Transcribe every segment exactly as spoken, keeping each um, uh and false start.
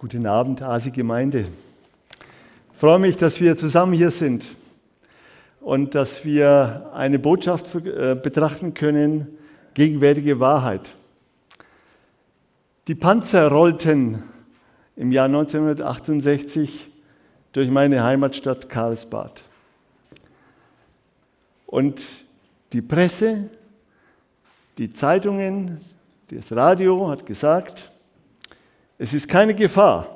Guten Abend, A S I-Gemeinde. Ich freue mich, dass wir zusammen hier sind und dass wir eine Botschaft betrachten können, gegenwärtige Wahrheit. Die Panzer rollten im Jahr neunzehnhundertachtundsechzig durch meine Heimatstadt Karlsbad. Und die Presse, die Zeitungen, das Radio hat gesagt, es ist keine Gefahr.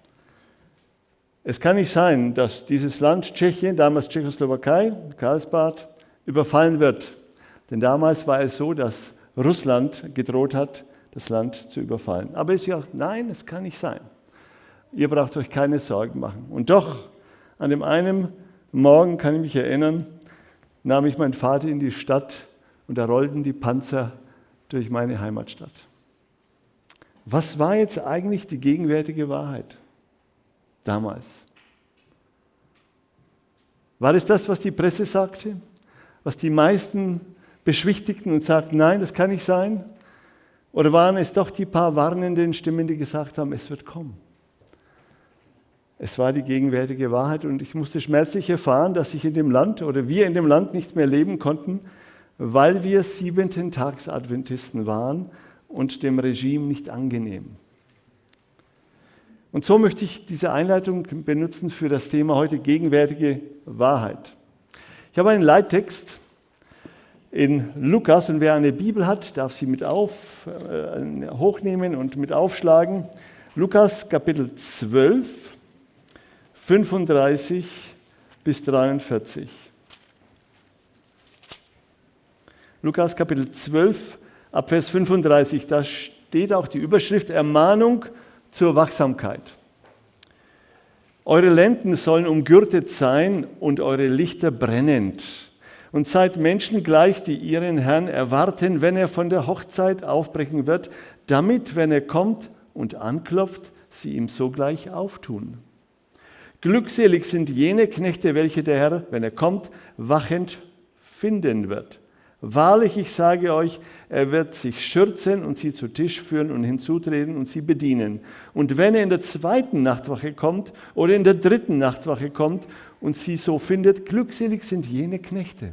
Es kann nicht sein, dass dieses Land Tschechien, damals Tschechoslowakei, Karlsbad, überfallen wird. Denn damals war es so, dass Russland gedroht hat, das Land zu überfallen. Aber es ist ja auch, nein, es kann nicht sein. Ihr braucht euch keine Sorgen machen. Und doch, an dem einen Morgen, kann ich mich erinnern, nahm ich meinen Vater in die Stadt und da rollten die Panzer durch meine Heimatstadt. Was war jetzt eigentlich die gegenwärtige Wahrheit damals? War es das, was die Presse sagte? Was die meisten beschwichtigten und sagten, nein, das kann nicht sein? Oder waren es doch die paar warnenden Stimmen, die gesagt haben, es wird kommen? Es war die gegenwärtige Wahrheit und ich musste schmerzlich erfahren, dass ich in dem Land oder wir in dem Land nicht mehr leben konnten, weil wir Siebenten-Tags-Adventisten waren und dem Regime nicht angenehm. Und so möchte ich diese Einleitung benutzen für das Thema heute gegenwärtige Wahrheit. Ich habe einen Leittext in Lukas und wer eine Bibel hat, darf sie mit auf, äh, hochnehmen und mit aufschlagen. Lukas Kapitel zwölf, fünfunddreißig bis dreiundvierzig. Lukas Kapitel zwölf, ab Vers fünfunddreißig, da steht auch die Überschrift Ermahnung zur Wachsamkeit. Eure Lenden sollen umgürtet sein und eure Lichter brennend. Und seid Menschen gleich, die ihren Herrn erwarten, wenn er von der Hochzeit aufbrechen wird, damit, wenn er kommt und anklopft, sie ihm sogleich auftun. Glückselig sind jene Knechte, welche der Herr, wenn er kommt, wachend finden wird. Wahrlich, ich sage euch, er wird sich schürzen und sie zu Tisch führen und hinzutreten und sie bedienen. Und wenn er in der zweiten Nachtwache kommt oder in der dritten Nachtwache kommt und sie so findet, glückselig sind jene Knechte.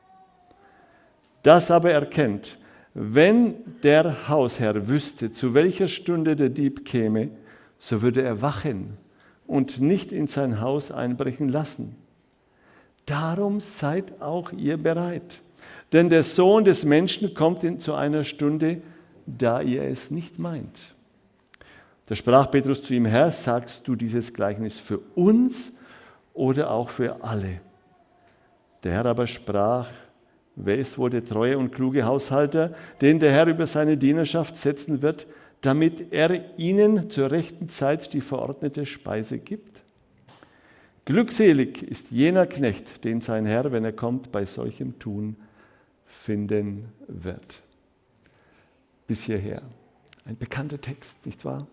Das aber erkennt, wenn der Hausherr wüsste, zu welcher Stunde der Dieb käme, so würde er wachen und nicht in sein Haus einbrechen lassen. Darum seid auch ihr bereit. Denn der Sohn des Menschen kommt in, zu einer Stunde, da ihr es nicht meint. Da sprach Petrus zu ihm, Herr, sagst du dieses Gleichnis für uns oder auch für alle? Der Herr aber sprach, wer ist wohl der treue und kluge Haushalter, den der Herr über seine Dienerschaft setzen wird, damit er ihnen zur rechten Zeit die verordnete Speise gibt? Glückselig ist jener Knecht, den sein Herr, wenn er kommt, bei solchem Tun finden wird. Bis hierher. Ein bekannter Text, nicht wahr?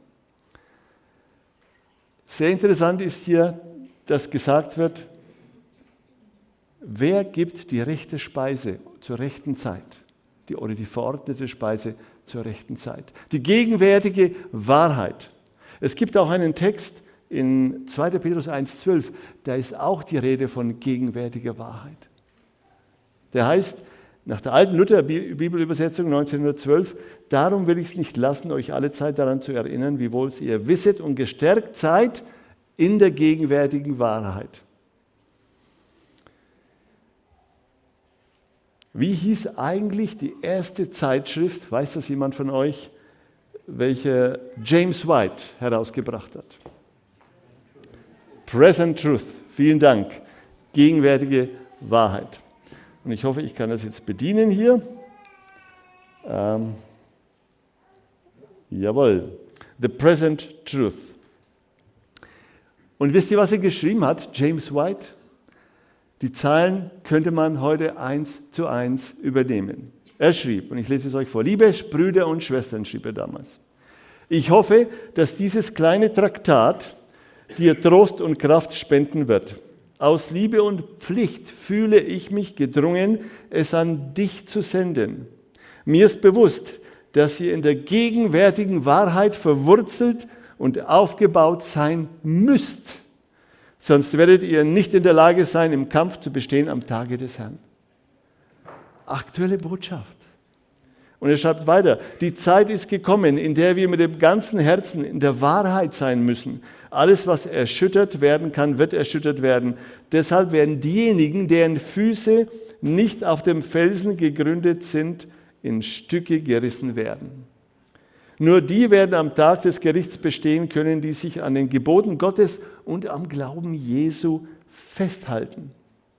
Sehr interessant ist hier, dass gesagt wird, wer gibt die rechte Speise zur rechten Zeit? Die, oder die verordnete Speise zur rechten Zeit. Die gegenwärtige Wahrheit. Es gibt auch einen Text in zweiter Petrus eins zwölf, da ist auch die Rede von gegenwärtiger Wahrheit. Der heißt, nach der alten Luther-Bibelübersetzung neunzehnhundertzwölf, darum will ich es nicht lassen, euch alle Zeit daran zu erinnern, wie wohl ihr wisset und gestärkt seid in der gegenwärtigen Wahrheit. Wie hieß eigentlich die erste Zeitschrift, weiß das jemand von euch, welche James White herausgebracht hat? Present Truth, vielen Dank, gegenwärtige Wahrheit. Und ich hoffe, ich kann das jetzt bedienen hier. Ähm, jawohl, The Present Truth. Und wisst ihr, was er geschrieben hat, James White? Die Zahlen könnte man heute eins zu eins übernehmen. Er schrieb, und ich lese es euch vor, liebe Brüder und Schwestern, schrieb er damals, ich hoffe, dass dieses kleine Traktat dir Trost und Kraft spenden wird. Aus Liebe und Pflicht fühle ich mich gedrungen, es an dich zu senden. Mir ist bewusst, dass ihr in der gegenwärtigen Wahrheit verwurzelt und aufgebaut sein müsst. Sonst werdet ihr nicht in der Lage sein, im Kampf zu bestehen am Tage des Herrn. Aktuelle Botschaft. Und er schreibt weiter, die Zeit ist gekommen, in der wir mit dem ganzen Herzen in der Wahrheit sein müssen. Alles, was erschüttert werden kann, wird erschüttert werden. Deshalb werden diejenigen, deren Füße nicht auf dem Felsen gegründet sind, in Stücke gerissen werden. Nur die werden am Tag des Gerichts bestehen können, die sich an den Geboten Gottes und am Glauben Jesu festhalten.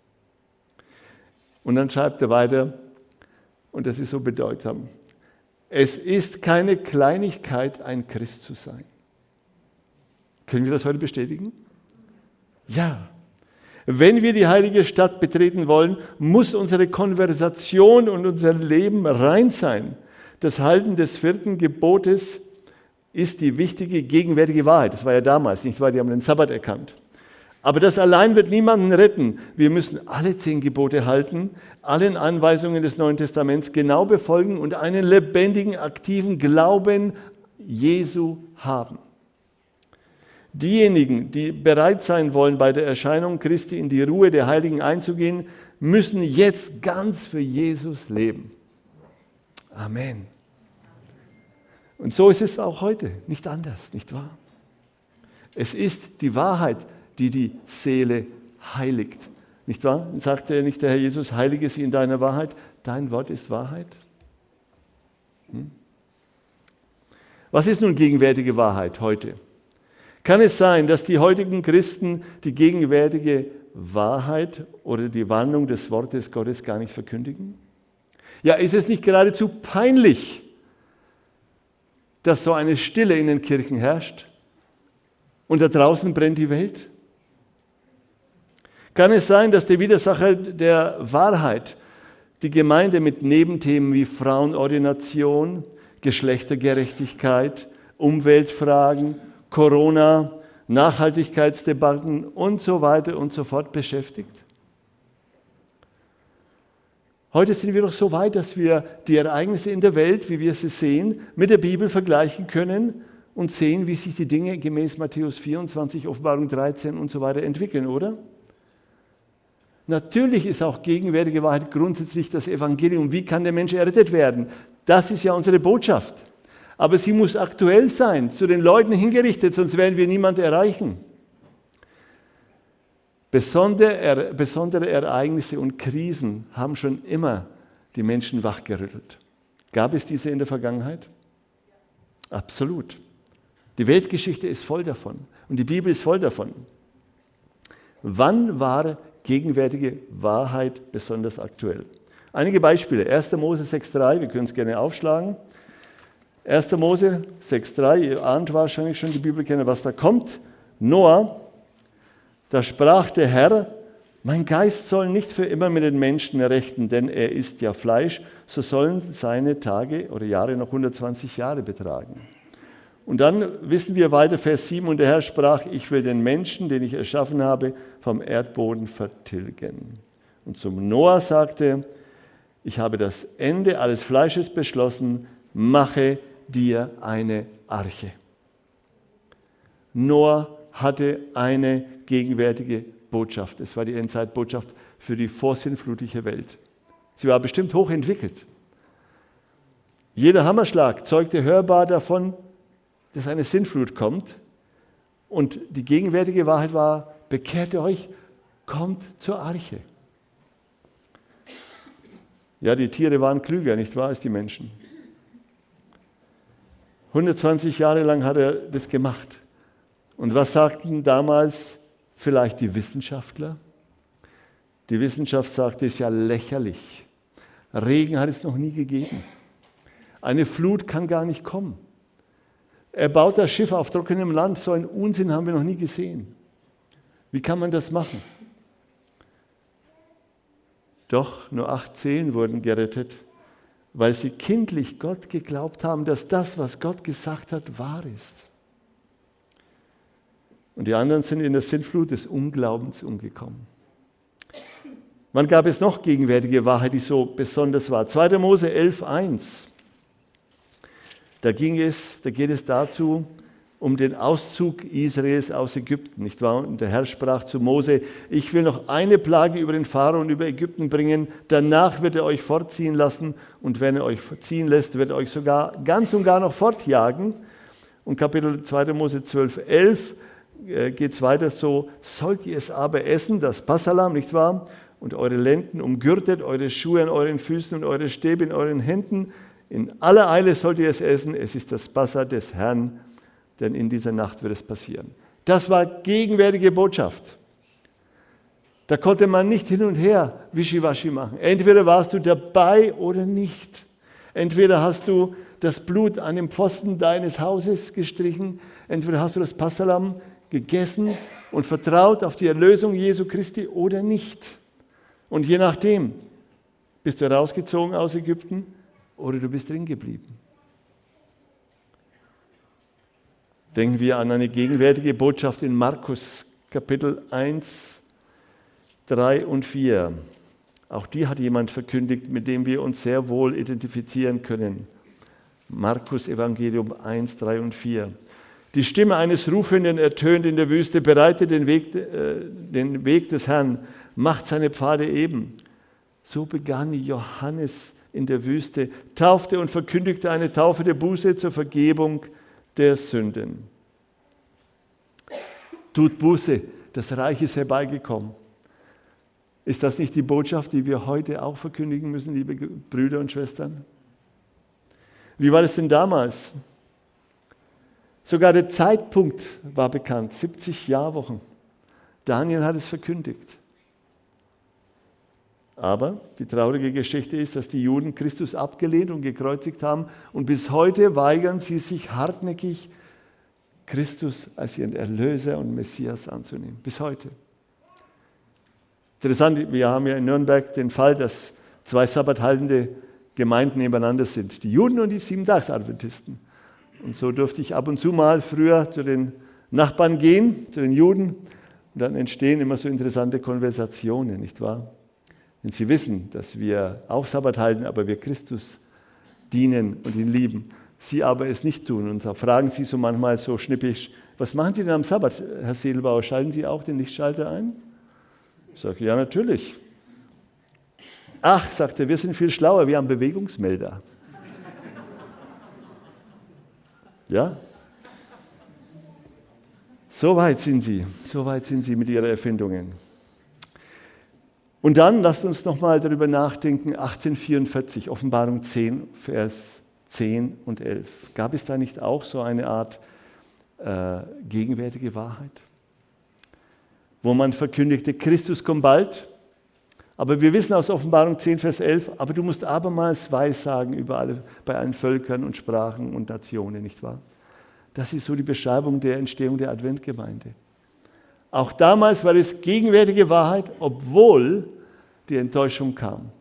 Und dann schreibt er weiter, und das ist so bedeutsam, es ist keine Kleinigkeit, ein Christ zu sein. Können wir das heute bestätigen? Ja. Wenn wir die heilige Stadt betreten wollen, muss unsere Konversation und unser Leben rein sein. Das Halten des vierten Gebotes ist die wichtige gegenwärtige Wahrheit. Das war ja damals, nicht wahr? Die haben den Sabbat erkannt. Aber das allein wird niemanden retten. Wir müssen alle zehn Gebote halten, allen Anweisungen des Neuen Testaments genau befolgen und einen lebendigen, aktiven Glauben Jesu haben. Diejenigen, die bereit sein wollen, bei der Erscheinung Christi in die Ruhe der Heiligen einzugehen, müssen jetzt ganz für Jesus leben. Amen. Und so ist es auch heute, nicht anders, nicht wahr? Es ist die Wahrheit, die die Seele heiligt. Nicht wahr? Sagte nicht der Herr Jesus, heilige sie in deiner Wahrheit, dein Wort ist Wahrheit? Hm? Was ist nun gegenwärtige Wahrheit heute? Kann es sein, dass die heutigen Christen die gegenwärtige Wahrheit oder die Warnung des Wortes Gottes gar nicht verkündigen? Ja, ist es nicht geradezu peinlich, dass so eine Stille in den Kirchen herrscht und da draußen brennt die Welt? Kann es sein, dass der Widersacher der Wahrheit die Gemeinde mit Nebenthemen wie Frauenordination, Geschlechtergerechtigkeit, Umweltfragen, Corona, Nachhaltigkeitsdebatten und so weiter und so fort beschäftigt? Heute sind wir doch so weit, dass wir die Ereignisse in der Welt, wie wir sie sehen, mit der Bibel vergleichen können und sehen, wie sich die Dinge gemäß Matthäus vierundzwanzig, Offenbarung dreizehn und so weiter entwickeln, oder? Natürlich ist auch gegenwärtige Wahrheit grundsätzlich das Evangelium. Wie kann der Mensch errettet werden? Das ist ja unsere Botschaft. Aber sie muss aktuell sein, zu den Leuten hingerichtet, sonst werden wir niemanden erreichen. Besondere, besondere Ereignisse und Krisen haben schon immer die Menschen wachgerüttelt. Gab es diese in der Vergangenheit? Absolut. Die Weltgeschichte ist voll davon und die Bibel ist voll davon. Wann war gegenwärtige Wahrheit besonders aktuell? Einige Beispiele. erster Mose sechs drei, wir können es gerne aufschlagen. erster Mose sechs drei, ihr ahnt wahrscheinlich schon, die Bibelkenner, was da kommt. Noah, da sprach der Herr, mein Geist soll nicht für immer mit den Menschen rechten, denn er isst ja Fleisch, so sollen seine Tage oder Jahre noch hundertzwanzig Jahre betragen. Und dann wissen wir weiter, Vers sieben, und der Herr sprach, ich will den Menschen, den ich erschaffen habe, vom Erdboden vertilgen. Und zum Noah sagte, ich habe das Ende alles Fleisches beschlossen, mache dir eine Arche. Noah hatte eine gegenwärtige Botschaft. Es war die Endzeitbotschaft für die vorsinnflutliche Welt. Sie war bestimmt hochentwickelt. Jeder Hammerschlag zeugte hörbar davon, dass eine Sintflut kommt. Und die gegenwärtige Wahrheit war, bekehrt euch, kommt zur Arche. Ja, die Tiere waren klüger, nicht wahr, als die Menschen. hundertzwanzig Jahre lang hat er das gemacht. Und was sagten damals vielleicht die Wissenschaftler? Die Wissenschaft sagte, es ist ja lächerlich. Regen hat es noch nie gegeben. Eine Flut kann gar nicht kommen. Er baut das Schiff auf trockenem Land. So einen Unsinn haben wir noch nie gesehen. Wie kann man das machen? Doch nur acht Seelen wurden gerettet, weil sie kindlich Gott geglaubt haben, dass das, was Gott gesagt hat, wahr ist. Und die anderen sind in der Sintflut des Unglaubens umgekommen. Wann gab es noch gegenwärtige Wahrheit, die so besonders war? zweiter Mose elf eins. Da ging es, da geht es dazu, um den Auszug Israels aus Ägypten, nicht wahr? Und der Herr sprach zu Mose: Ich will noch eine Plage über den Pharao und über Ägypten bringen, danach wird er euch fortziehen lassen, und wenn er euch ziehen lässt, wird er euch sogar ganz und gar noch fortjagen. Und Kapitel zweiter Mose zwölf, elf äh, geht es weiter so: Sollt ihr es aber essen, das Passalam, nicht wahr? Und eure Lenden umgürtet, eure Schuhe an euren Füßen und eure Stäbe in euren Händen, in aller Eile sollt ihr es essen, es ist das Passa des Herrn, denn in dieser Nacht wird es passieren. Das war gegenwärtige Botschaft. Da konnte man nicht hin und her wischiwaschi machen. Entweder warst du dabei oder nicht. Entweder hast du das Blut an dem Pfosten deines Hauses gestrichen, entweder hast du das Passalam gegessen und vertraut auf die Erlösung Jesu Christi oder nicht. Und je nachdem, bist du rausgezogen aus Ägypten oder du bist drin geblieben. Denken wir an eine gegenwärtige Botschaft in Markus Kapitel eins, drei und vier. Auch die hat jemand verkündigt, mit dem wir uns sehr wohl identifizieren können. Markus Evangelium eins, drei und vier. Die Stimme eines Rufenden ertönt in der Wüste: Bereitet den Weg, äh, den Weg des Herrn, macht seine Pfade eben. So begann Johannes in der Wüste, taufte und verkündigte eine Taufe der Buße zur Vergebung der Sünden. Tut Buße, das Reich ist herbeigekommen. Ist das nicht die Botschaft, die wir heute auch verkündigen müssen, liebe Brüder und Schwestern? Wie war das denn damals? Sogar der Zeitpunkt war bekannt, siebzig Jahrwochen. Daniel hat es verkündigt. Aber die traurige Geschichte ist, dass die Juden Christus abgelehnt und gekreuzigt haben und bis heute weigern sie sich hartnäckig, Christus als ihren Erlöser und Messias anzunehmen. Bis heute. Interessant, wir haben ja in Nürnberg den Fall, dass zwei sabbathaltende Gemeinden nebeneinander sind, die Juden und die Sieben-Tags-Adventisten. Und so durfte ich ab und zu mal früher zu den Nachbarn gehen, zu den Juden, und dann entstehen immer so interessante Konversationen, nicht wahr? Wenn sie wissen, dass wir auch Sabbat halten, aber wir Christus dienen und ihn lieben, sie aber es nicht tun. Und da fragen sie so manchmal so schnippisch: Was machen Sie denn am Sabbat, Herr Seelbauer? Schalten Sie auch den Lichtschalter ein? Ich sage: Ja, natürlich. Ach, sagt er, wir sind viel schlauer, wir haben Bewegungsmelder. Ja? So weit sind sie, so weit sind sie mit ihren Erfindungen. Und dann lasst uns nochmal darüber nachdenken, achtzehnhundertvierundvierzig, Offenbarung zehn, Vers zehn und elf. Gab es da nicht auch so eine Art äh, gegenwärtige Wahrheit? Wo man verkündigte, Christus kommt bald, aber wir wissen aus Offenbarung zehn, Vers elf, aber du musst abermals Weissagen über alle, bei allen Völkern und Sprachen und Nationen, nicht wahr? Das ist so die Beschreibung der Entstehung der Adventgemeinde. Auch damals war es gegenwärtige Wahrheit, obwohl die Enttäuschung kam.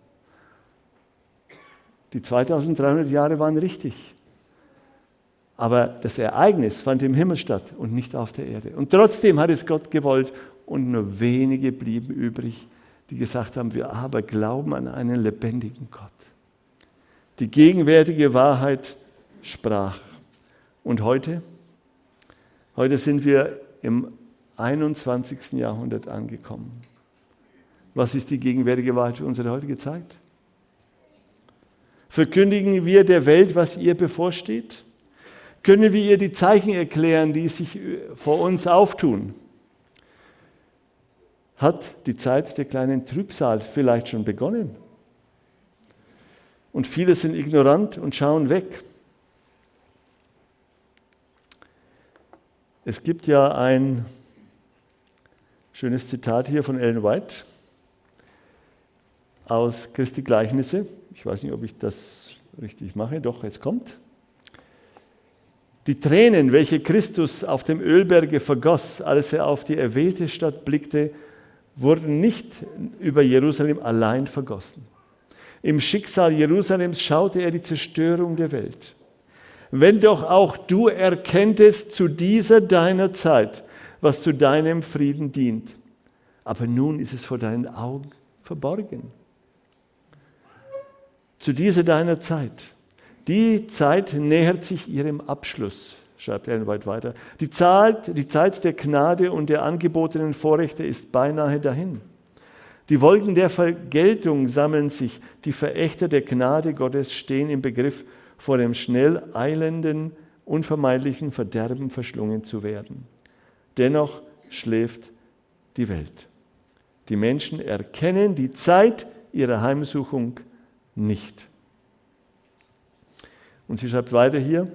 Die zweitausenddreihundert Jahre waren richtig. Aber das Ereignis fand im Himmel statt und nicht auf der Erde. Und trotzdem hat es Gott gewollt und nur wenige blieben übrig, die gesagt haben, wir aber glauben an einen lebendigen Gott. Die gegenwärtige Wahrheit sprach. Und heute? Heute sind wir im einundzwanzigsten Jahrhundert angekommen. Was ist die gegenwärtige Wahrheit für unsere heutige Zeit? Verkündigen wir der Welt, was ihr bevorsteht? Können wir ihr die Zeichen erklären, die sich vor uns auftun? Hat die Zeit der kleinen Trübsal vielleicht schon begonnen? Und viele sind ignorant und schauen weg. Es gibt ja ein schönes Zitat hier von Ellen White aus Christi Gleichnisse. Ich weiß nicht, ob ich das richtig mache. Doch, jetzt kommt. Die Tränen, welche Christus auf dem Ölberge vergoss, als er auf die erwählte Stadt blickte, wurden nicht über Jerusalem allein vergossen. Im Schicksal Jerusalems schaute er die Zerstörung der Welt. Wenn doch auch du erkenntest zu dieser deiner Zeit, was zu deinem Frieden dient. Aber nun ist es vor deinen Augen verborgen. Zu dieser deiner Zeit. Die Zeit nähert sich ihrem Abschluss schreibt Ellen White weiter. Die Zeit, die Zeit der Gnade und der angebotenen Vorrechte ist beinahe dahin. Die Wolken der Vergeltung sammeln sich. Die Verächter der Gnade Gottes stehen im Begriff, vor dem schnell eilenden, unvermeidlichen Verderben verschlungen zu werden. Dennoch schläft die Welt. Die Menschen erkennen die Zeit ihrer Heimsuchung nicht. Und sie schreibt weiter hier,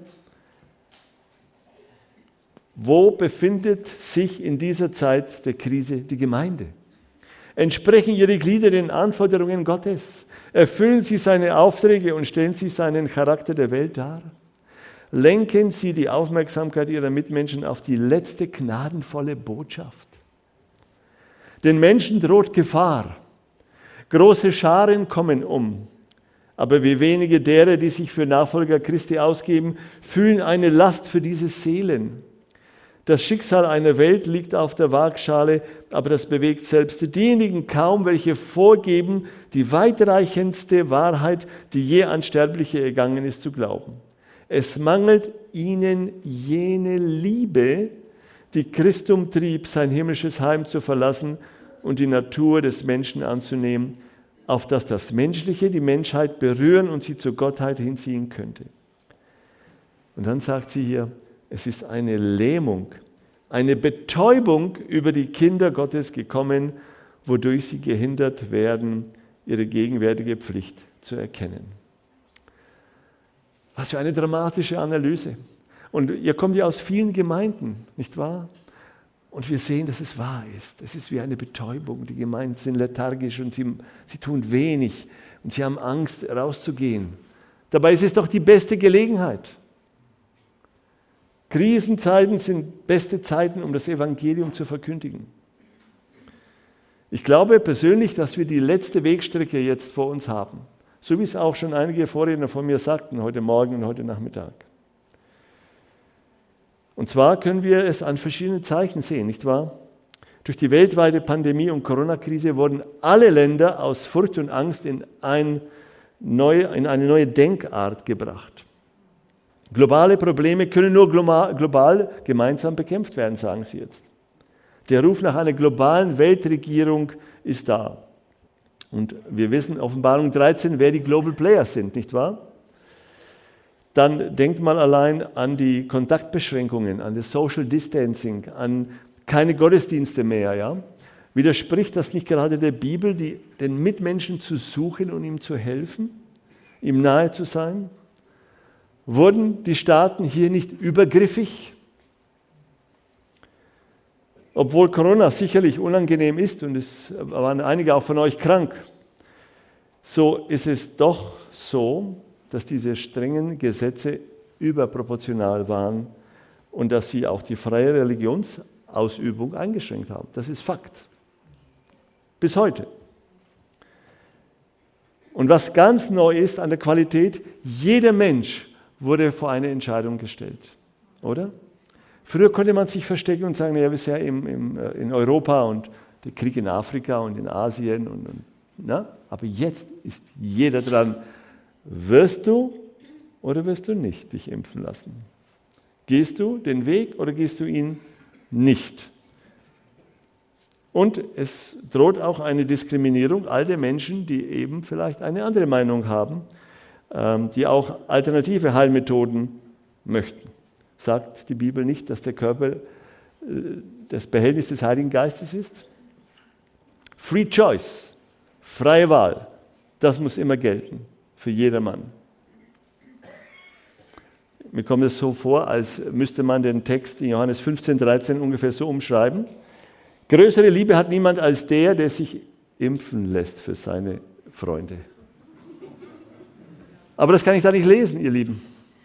wo befindet sich in dieser Zeit der Krise die Gemeinde? Entsprechen ihre Glieder den Anforderungen Gottes? Erfüllen sie seine Aufträge und stellen sie seinen Charakter der Welt dar? Lenken sie die Aufmerksamkeit ihrer Mitmenschen auf die letzte gnadenvolle Botschaft? Den Menschen droht Gefahr. Große Scharen kommen um. Aber wie wenige derer, die sich für Nachfolger Christi ausgeben, fühlen eine Last für diese Seelen. Das Schicksal einer Welt liegt auf der Waagschale, aber das bewegt selbst diejenigen kaum, welche vorgeben, die weitreichendste Wahrheit, die je an Sterbliche ergangen ist, zu glauben. Es mangelt ihnen jene Liebe, die Christum trieb, sein himmlisches Heim zu verlassen und die Natur des Menschen anzunehmen, auf dass das Menschliche die Menschheit berühren und sie zur Gottheit hinziehen könnte. Und dann sagt sie hier, es ist eine Lähmung, eine Betäubung über die Kinder Gottes gekommen, wodurch sie gehindert werden, ihre gegenwärtige Pflicht zu erkennen. Was für eine dramatische Analyse. Und ihr kommt ja aus vielen Gemeinden, nicht wahr? Und wir sehen, dass es wahr ist. Es ist wie eine Betäubung. Die Gemeinden sind lethargisch und sie, sie tun wenig und sie haben Angst, rauszugehen. Dabei ist es doch die beste Gelegenheit. Krisenzeiten sind beste Zeiten, um das Evangelium zu verkündigen. Ich glaube persönlich, dass wir die letzte Wegstrecke jetzt vor uns haben. So wie es auch schon einige Vorredner von mir sagten, heute Morgen und heute Nachmittag. Und zwar können wir es an verschiedenen Zeichen sehen, nicht wahr? Durch die weltweite Pandemie und Corona-Krise wurden alle Länder aus Furcht und Angst in, ein neue, in eine neue Denkart gebracht. Globale Probleme können nur global gemeinsam bekämpft werden, sagen sie jetzt. Der Ruf nach einer globalen Weltregierung ist da. Und wir wissen, Offenbarung dreizehn, wer die Global Players sind, nicht wahr? Dann denkt mal allein an die Kontaktbeschränkungen, an das Social Distancing, an keine Gottesdienste mehr. Ja? Widerspricht das nicht gerade der Bibel, die, den Mitmenschen zu suchen und ihm zu helfen, ihm nahe zu sein? Wurden die Staaten hier nicht übergriffig? Obwohl Corona sicherlich unangenehm ist und es waren einige auch von euch krank, so ist es doch so, dass diese strengen Gesetze überproportional waren und dass sie auch die freie Religionsausübung eingeschränkt haben. Das ist Fakt. Bis heute. Und was ganz neu ist an der Qualität, jeder Mensch wurde vor eine Entscheidung gestellt, oder? Früher konnte man sich verstecken und sagen, ja, wir sind ja im, im, in Europa und der Krieg in Afrika und in Asien. Und, und, na? Aber jetzt ist jeder dran, wirst du oder wirst du nicht dich impfen lassen? Gehst du den Weg oder gehst du ihn nicht? Und es droht auch eine Diskriminierung all der Menschen, die eben vielleicht eine andere Meinung haben, die auch alternative Heilmethoden möchten. Sagt die Bibel nicht, dass der Körper das Behältnis des Heiligen Geistes ist? Free Choice, freie Wahl, das muss immer gelten für jedermann. Mir kommt es so vor, als müsste man den Text in Johannes fünfzehn, dreizehn ungefähr so umschreiben. Größere Liebe hat niemand als der, der sich impfen lässt für seine Freunde. Aber das kann ich da nicht lesen, ihr Lieben.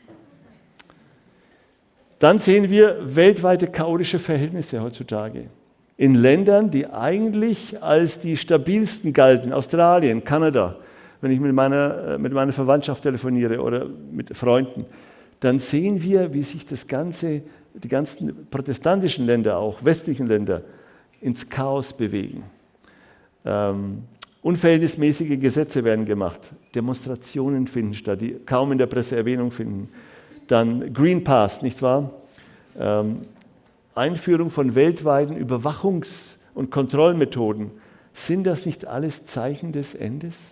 Dann sehen wir weltweite chaotische Verhältnisse heutzutage. In Ländern, die eigentlich als die stabilsten galten, Australien, Kanada, wenn ich mit meiner, mit meiner Verwandtschaft telefoniere oder mit Freunden, dann sehen wir, wie sich das ganze, die ganzen protestantischen Länder, auch westlichen Länder, ins Chaos bewegen. Ähm, unverhältnismäßige Gesetze werden gemacht, Demonstrationen finden statt, die kaum in der Presse Erwähnung finden. Dann Green Pass, nicht wahr? ähm, Einführung von weltweiten Überwachungs- und Kontrollmethoden. Sind das nicht alles Zeichen des Endes?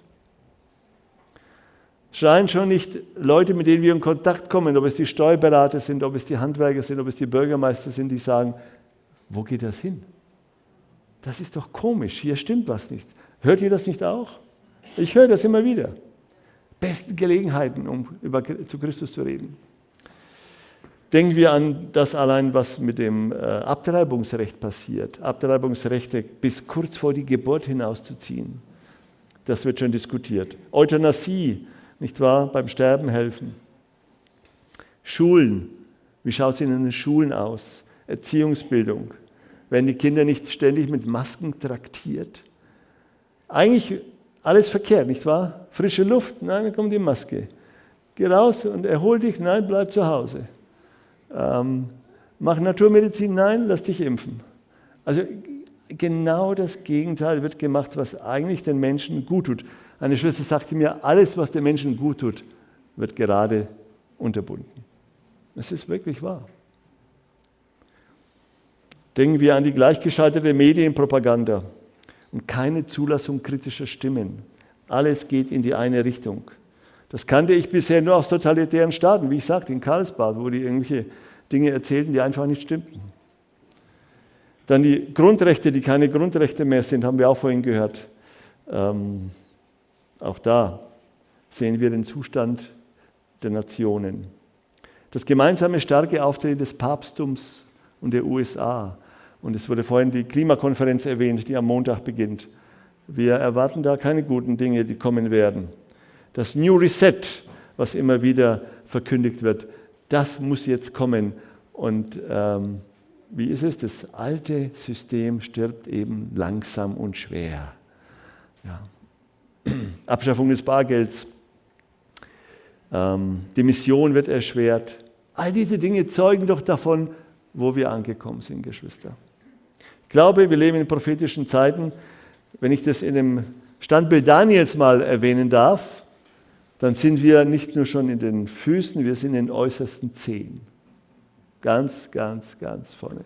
Schreien schon nicht Leute, mit denen wir in Kontakt kommen, ob es die Steuerberater sind, ob es die Handwerker sind, ob es die Bürgermeister sind, die sagen, wo geht das hin? Das ist doch komisch, hier stimmt was nicht. Hört ihr das nicht auch? Ich höre das immer wieder. Besten Gelegenheiten, um über, zu Christus zu reden. Denken wir an das allein, was mit dem äh, Abtreibungsrecht passiert. Abtreibungsrechte bis kurz vor die Geburt hinauszuziehen. Das wird schon diskutiert. Euthanasie, nicht wahr? Beim Sterben helfen. Schulen. Wie schaut es in den Schulen aus? Erziehungsbildung. Werden die Kinder nicht ständig mit Masken traktiert? Eigentlich alles verkehrt, nicht wahr? Frische Luft, nein, dann kommt die Maske. Geh raus und erhol dich, nein, bleib zu Hause. Ähm, mach Naturmedizin, nein, lass dich impfen. Also genau das Gegenteil wird gemacht, was eigentlich den Menschen gut tut. Eine Schwester sagte mir, alles, was den Menschen gut tut, wird gerade unterbunden. Das ist wirklich wahr. Denken wir an die gleichgeschaltete Medienpropaganda und keine Zulassung kritischer Stimmen. Alles geht in die eine Richtung. Das kannte ich bisher nur aus totalitären Staaten, wie ich sagte, in Karlsbad, wo die irgendwelche Dinge erzählten, die einfach nicht stimmten. Dann die Grundrechte, die keine Grundrechte mehr sind, haben wir auch vorhin gehört. Ähm, auch da sehen wir den Zustand der Nationen. Das gemeinsame starke Auftreten des Papsttums und der U S A. Und es wurde vorhin die Klimakonferenz erwähnt, die am Montag beginnt. Wir erwarten da keine guten Dinge, die kommen werden. Das New Reset, was immer wieder verkündigt wird, das muss jetzt kommen. Und ähm, wie ist es? Das alte System stirbt eben langsam und schwer. Ja. Abschaffung des Bargelds. Ähm, die Mission wird erschwert. All diese Dinge zeugen doch davon, wo wir angekommen sind, Geschwister. Ich glaube, wir leben in prophetischen Zeiten. Wenn ich das in dem Standbild Daniels mal erwähnen darf, dann sind wir nicht nur schon in den Füßen, wir sind in den äußersten Zehen. Ganz, ganz, ganz vorne.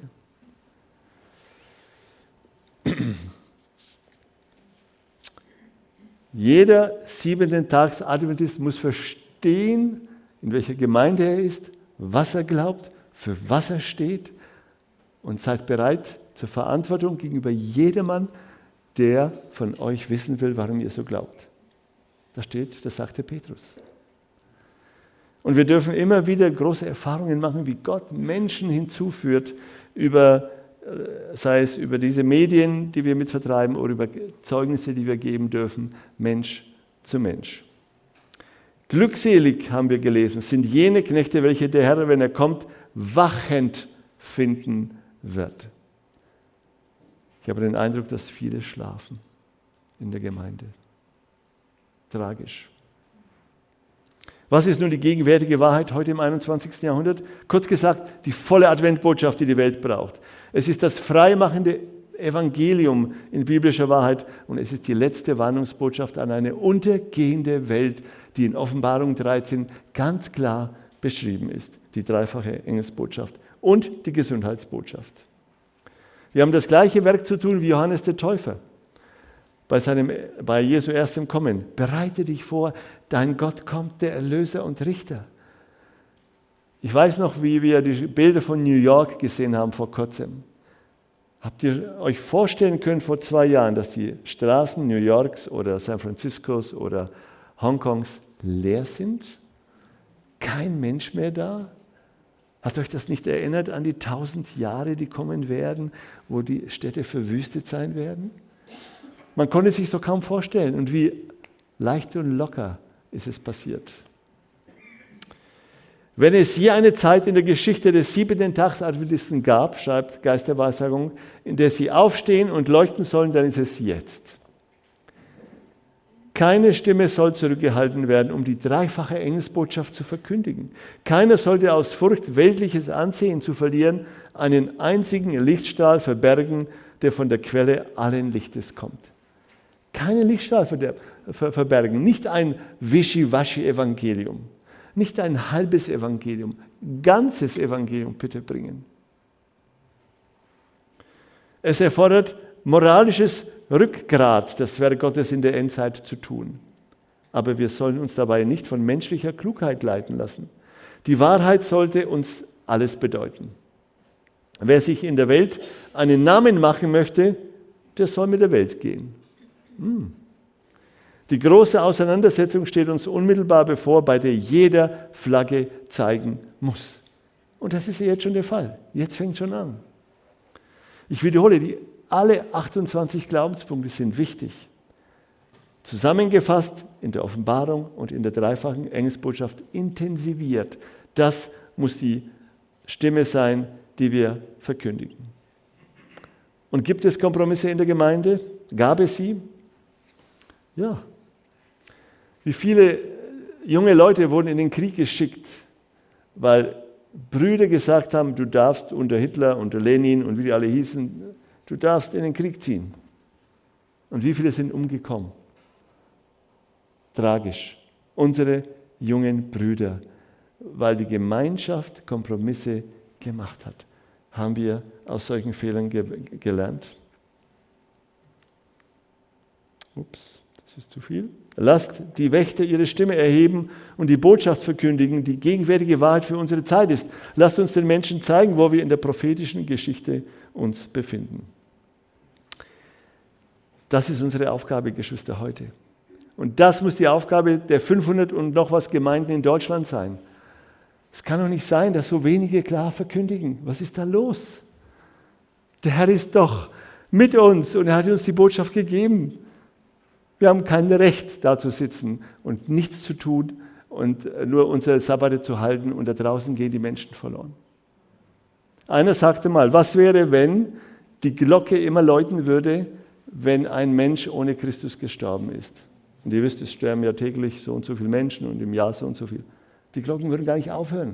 Jeder Siebenten-Tags-Adventist muss verstehen, in welcher Gemeinde er ist, was er glaubt, für was er steht und seid bereit zur Verantwortung gegenüber jedermann, der von euch wissen will, warum ihr so glaubt. Da steht, das sagte Petrus. Und wir dürfen immer wieder große Erfahrungen machen, wie Gott Menschen hinzuführt, über, sei es über diese Medien, die wir mitvertreiben, oder über Zeugnisse, die wir geben dürfen, Mensch zu Mensch. Glückselig, haben wir gelesen, sind jene Knechte, welche der Herr, wenn er kommt, wachend finden wird. Ich habe den Eindruck, dass viele schlafen in der Gemeinde. Tragisch. Was ist nun die gegenwärtige Wahrheit heute im einundzwanzigsten Jahrhundert? Kurz gesagt, die volle Adventbotschaft, die die Welt braucht. Es ist das freimachende Evangelium in biblischer Wahrheit und es ist die letzte Warnungsbotschaft an eine untergehende Welt, die in Offenbarung dreizehn ganz klar beschrieben ist. Die dreifache Engelsbotschaft und die Gesundheitsbotschaft. Wir haben das gleiche Werk zu tun wie Johannes der Täufer. Bei, seinem, bei Jesu erstem Kommen. Bereite dich vor, dein Gott kommt, der Erlöser und Richter. Ich weiß noch, wie wir die Bilder von New York gesehen haben vor kurzem. Habt ihr euch vorstellen können vor zwei Jahren, dass die Straßen New Yorks oder San Franciscos oder Hongkongs leer sind? Kein Mensch mehr da? Hat euch das nicht erinnert an die tausend Jahre, die kommen werden, wo die Städte verwüstet sein werden? Man konnte sich so kaum vorstellen. Und wie leicht und locker ist es passiert. Wenn es je eine Zeit in der Geschichte des siebenten Tags-Adventisten gab, schreibt Geist der Weissagung, in der sie aufstehen und leuchten sollen, dann ist es jetzt. Keine Stimme soll zurückgehalten werden, um die dreifache Engelsbotschaft zu verkündigen. Keiner sollte aus Furcht, weltliches Ansehen zu verlieren, einen einzigen Lichtstrahl verbergen, der von der Quelle allen Lichtes kommt. Keinen Lichtstrahl verbergen, nicht ein Wischiwaschi-Evangelium. Nicht ein halbes Evangelium, ganzes Evangelium bitte bringen. Es erfordert moralisches Rückgrat, das Werk Gottes in der Endzeit zu tun. Aber wir sollen uns dabei nicht von menschlicher Klugheit leiten lassen. Die Wahrheit sollte uns alles bedeuten. Wer sich in der Welt einen Namen machen möchte, der soll mit der Welt gehen. Hm. Die große Auseinandersetzung steht uns unmittelbar bevor, bei der jeder Flagge zeigen muss. Und das ist ja jetzt schon der Fall. Jetzt fängt schon an. Ich wiederhole, die, alle achtundzwanzig Glaubenspunkte sind wichtig. Zusammengefasst in der Offenbarung und in der dreifachen Engelsbotschaft intensiviert. Das muss die Stimme sein, die wir verkündigen. Und gibt es Kompromisse in der Gemeinde? Gab es sie? Ja. Wie viele junge Leute wurden in den Krieg geschickt, weil Brüder gesagt haben, du darfst unter Hitler, unter Lenin und wie die alle hießen, du darfst in den Krieg ziehen. Und wie viele sind umgekommen? Tragisch. Unsere jungen Brüder, weil die Gemeinschaft Kompromisse gemacht hat. Haben wir aus solchen Fehlern ge- gelernt? Ups, das ist zu viel. Lasst die Wächter ihre Stimme erheben und die Botschaft verkündigen, die gegenwärtige Wahrheit für unsere Zeit ist. Lasst uns den Menschen zeigen, wo wir in der prophetischen Geschichte uns befinden. Das ist unsere Aufgabe, Geschwister, heute. Und das muss die Aufgabe der fünfhundert und noch was Gemeinden in Deutschland sein. Es kann doch nicht sein, dass so wenige klar verkündigen. Was ist da los? Der Herr ist doch mit uns und er hat uns die Botschaft gegeben. Wir haben kein Recht, da zu sitzen und nichts zu tun und nur unsere Sabbate zu halten und da draußen gehen die Menschen verloren. Einer sagte mal, was wäre, wenn die Glocke immer läuten würde, wenn ein Mensch ohne Christus gestorben ist? Und ihr wisst, es sterben ja täglich so und so viele Menschen und im Jahr so und so viel. Die Glocken würden gar nicht aufhören.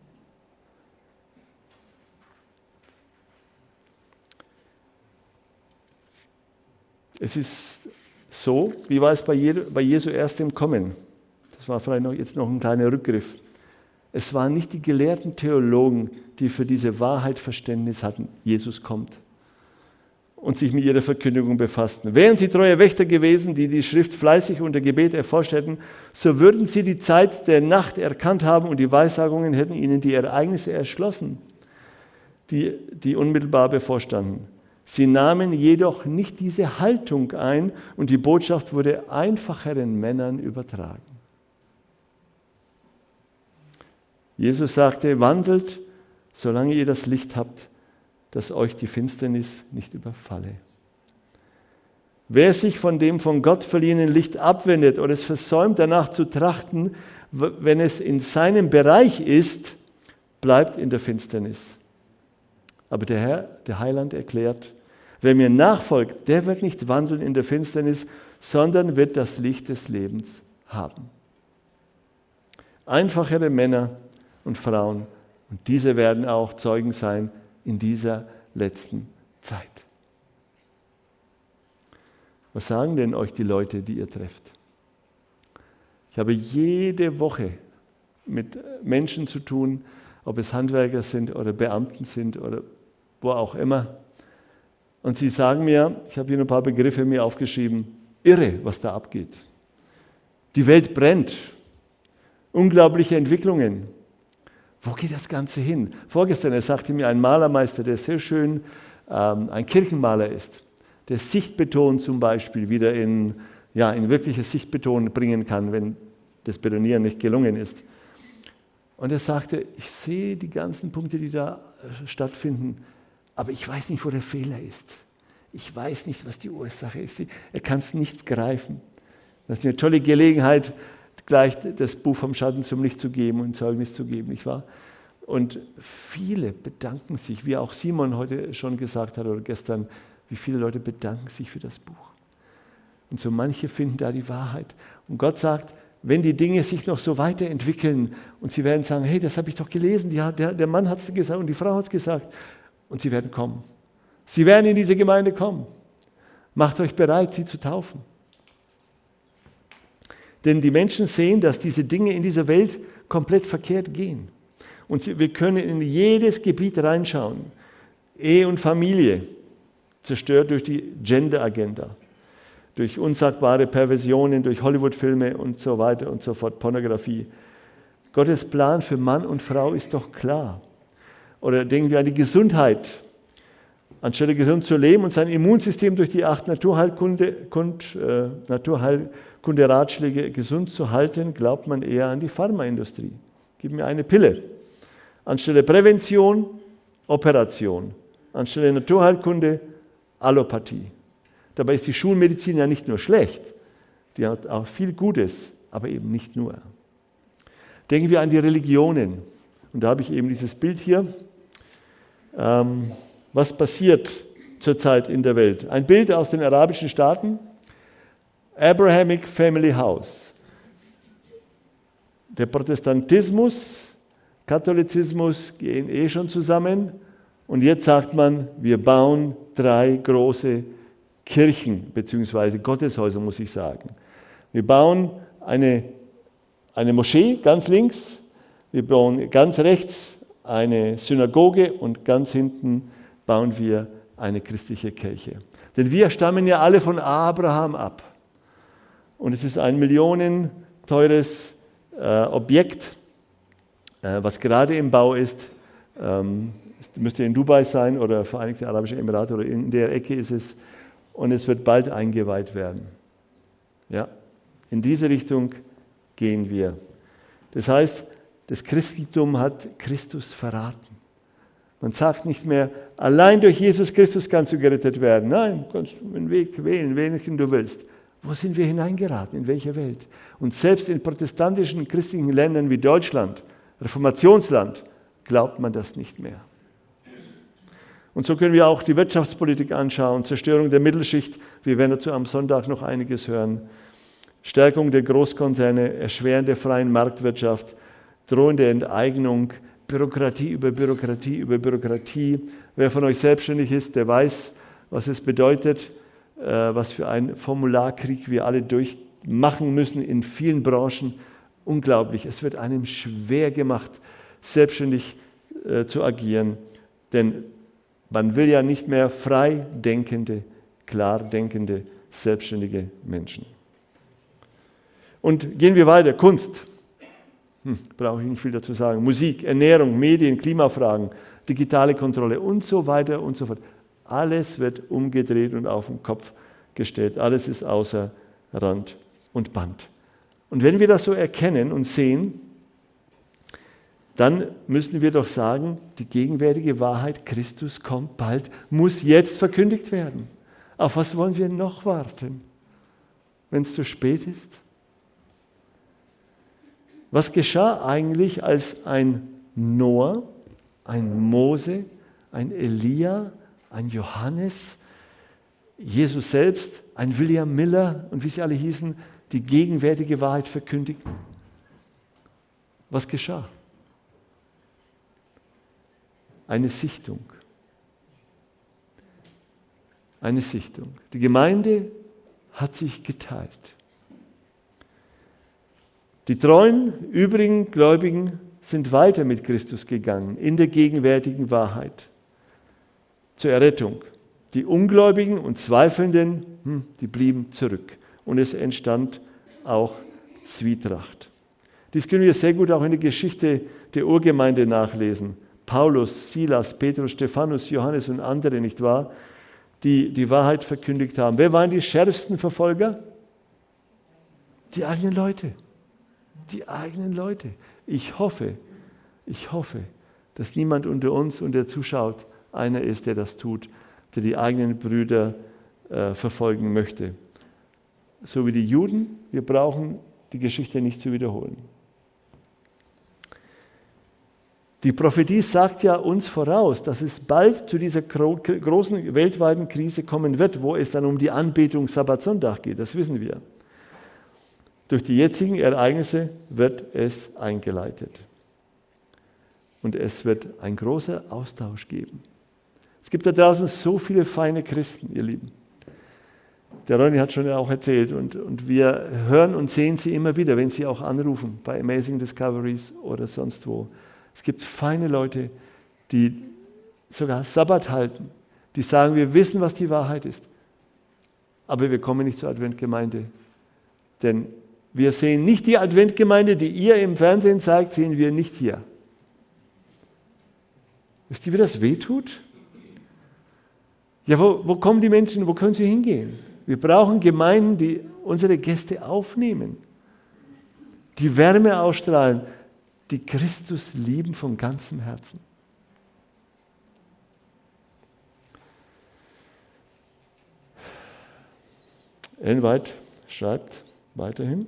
Es ist so, wie war es bei Jesu erstem Kommen? Das war vielleicht noch, jetzt noch ein kleiner Rückgriff. Es waren nicht die gelehrten Theologen, die für diese Wahrheit Verständnis hatten, Jesus kommt, und sich mit ihrer Verkündigung befassten. Wären sie treue Wächter gewesen, die die Schrift fleißig unter Gebet erforscht hätten, so würden sie die Zeit der Nacht erkannt haben und die Weissagungen hätten ihnen die Ereignisse erschlossen, die, die unmittelbar bevorstanden. Sie nahmen jedoch nicht diese Haltung ein und die Botschaft wurde einfacheren Männern übertragen. Jesus sagte, wandelt, solange ihr das Licht habt, dass euch die Finsternis nicht überfalle. Wer sich von dem von Gott verliehenen Licht abwendet oder es versäumt, danach zu trachten, wenn es in seinem Bereich ist, bleibt in der Finsternis. Aber der Herr, der Heiland erklärt, wer mir nachfolgt, der wird nicht wandeln in der Finsternis, sondern wird das Licht des Lebens haben. Einfachere Männer und Frauen, und diese werden auch Zeugen sein in dieser letzten Zeit. Was sagen denn euch die Leute, die ihr trefft? Ich habe jede Woche mit Menschen zu tun, ob es Handwerker sind oder Beamten sind oder wo auch immer. Und sie sagen mir, ich habe hier ein paar Begriffe mir aufgeschrieben, irre, was da abgeht. Die Welt brennt. Unglaubliche Entwicklungen. Wo geht das Ganze hin? Vorgestern sagte mir ein Malermeister, der sehr schön ähm, ein Kirchenmaler ist, der Sichtbeton zum Beispiel wieder in, ja, in wirkliches Sichtbeton bringen kann, wenn das Betonieren nicht gelungen ist. Und er sagte, ich sehe die ganzen Punkte, die da stattfinden, aber ich weiß nicht, wo der Fehler ist. Ich weiß nicht, was die Ursache ist. Er kann es nicht greifen. Das ist eine tolle Gelegenheit, gleich das Buch vom Schatten zum Licht zu geben und Zeugnis zu geben, nicht wahr? Und viele bedanken sich, wie auch Simon heute schon gesagt hat oder gestern, wie viele Leute bedanken sich für das Buch. Und so manche finden da die Wahrheit. Und Gott sagt, wenn die Dinge sich noch so weiterentwickeln und sie werden sagen, hey, das habe ich doch gelesen, die, der, der Mann hat es gesagt und die Frau hat es gesagt, und sie werden kommen. Sie werden in diese Gemeinde kommen. Macht euch bereit, sie zu taufen. Denn die Menschen sehen, dass diese Dinge in dieser Welt komplett verkehrt gehen. Und wir können in jedes Gebiet reinschauen. Ehe und Familie, zerstört durch die Gender-Agenda, durch unsagbare Perversionen, durch Hollywood-Filme und so weiter und so fort, Pornografie. Gottes Plan für Mann und Frau ist doch klar. Oder denken wir an die Gesundheit. Anstelle gesund zu leben und sein Immunsystem durch die acht Naturheilkunde, Kund, äh, Naturheilkunde-Ratschläge gesund zu halten, glaubt man eher an die Pharmaindustrie. Gib mir eine Pille. Anstelle Prävention, Operation. Anstelle Naturheilkunde, Allopathie. Dabei ist die Schulmedizin ja nicht nur schlecht, die hat auch viel Gutes, aber eben nicht nur. Denken wir an die Religionen. Und da habe ich eben dieses Bild hier. Ähm, was passiert zurzeit in der Welt? Ein Bild aus den arabischen Staaten. Abrahamic Family House. Der Protestantismus, Katholizismus gehen eh schon zusammen. Und jetzt sagt man, wir bauen drei große Kirchen, beziehungsweise Gotteshäuser, muss ich sagen. Wir bauen eine, eine Moschee ganz links, wir bauen ganz rechts eine Synagoge und ganz hinten bauen wir eine christliche Kirche. Denn wir stammen ja alle von Abraham ab. Und es ist ein millionenteures äh, Objekt, äh, was gerade im Bau ist. Ähm, es müsste in Dubai sein oder Vereinigte Arabische Emirate oder in der Ecke ist es. Und es wird bald eingeweiht werden. Ja, in diese Richtung gehen wir. Das heißt, das Christentum hat Christus verraten. Man sagt nicht mehr, allein durch Jesus Christus kannst du gerettet werden. Nein, du kannst den Weg wählen, welchen du willst. Wo sind wir hineingeraten? In welche Welt? Und selbst in protestantischen christlichen Ländern wie Deutschland, Reformationsland, glaubt man das nicht mehr. Und so können wir auch die Wirtschaftspolitik anschauen, Zerstörung der Mittelschicht, wir werden dazu am Sonntag noch einiges hören, Stärkung der Großkonzerne, Erschweren der freien Marktwirtschaft, drohende Enteignung, Bürokratie über Bürokratie über Bürokratie. Wer von euch selbstständig ist, der weiß, was es bedeutet, was für ein Formularkrieg wir alle durchmachen müssen in vielen Branchen. Unglaublich, es wird einem schwer gemacht, selbstständig zu agieren, denn man will ja nicht mehr frei denkende, klar denkende, selbstständige Menschen. Und gehen wir weiter. Kunst. Hm, brauche ich nicht viel dazu sagen. Musik, Ernährung, Medien, Klimafragen, digitale Kontrolle und so weiter und so fort. Alles wird umgedreht und auf den Kopf gestellt. Alles ist außer Rand und Band. Und wenn wir das so erkennen und sehen, dann müssen wir doch sagen, die gegenwärtige Wahrheit, Christus kommt bald, muss jetzt verkündigt werden. Auf was wollen wir noch warten, wenn es zu spät ist? Was geschah eigentlich, als ein Noah, ein Mose, ein Elia, ein Johannes, Jesus selbst, ein William Miller und wie sie alle hießen, die gegenwärtige Wahrheit verkündigten? Was geschah? Eine Sichtung. Eine Sichtung. Die Gemeinde hat sich geteilt. Die treuen, übrigen Gläubigen sind weiter mit Christus gegangen, in der gegenwärtigen Wahrheit, zur Errettung. Die Ungläubigen und Zweifelnden, hm, die blieben zurück. Und es entstand auch Zwietracht. Dies können wir sehr gut auch in der Geschichte der Urgemeinde nachlesen. Paulus, Silas, Petrus, Stephanus, Johannes und andere, nicht wahr, die die Wahrheit verkündigt haben. Wer waren die schärfsten Verfolger? Die eigenen Leute. Die eigenen Leute. Ich hoffe, ich hoffe, dass niemand unter uns und der zuschaut, einer ist, der das tut, der die eigenen Brüder äh, verfolgen möchte. So wie die Juden, wir brauchen die Geschichte nicht zu wiederholen. Die Prophetie sagt ja uns voraus, dass es bald zu dieser großen weltweiten Krise kommen wird, wo es dann um die Anbetung Sabbatsonntag geht. Das wissen wir. Durch die jetzigen Ereignisse wird es eingeleitet. Und es wird ein großer Austausch geben. Es gibt da draußen so viele feine Christen, ihr Lieben. Der Ronny hat schon auch erzählt und, und wir hören und sehen sie immer wieder, wenn sie auch anrufen bei Amazing Discoveries oder sonst wo. Es gibt feine Leute, die sogar Sabbat halten, die sagen, wir wissen, was die Wahrheit ist, aber wir kommen nicht zur Adventgemeinde. Denn wir sehen nicht die Adventgemeinde, die ihr im Fernsehen zeigt, sehen wir nicht hier. Wisst ihr, wie das wehtut? Ja, wo, wo kommen die Menschen, wo können sie hingehen? Wir brauchen Gemeinden, die unsere Gäste aufnehmen, die Wärme ausstrahlen, die Christus lieben von ganzem Herzen. Ellen White schreibt weiterhin,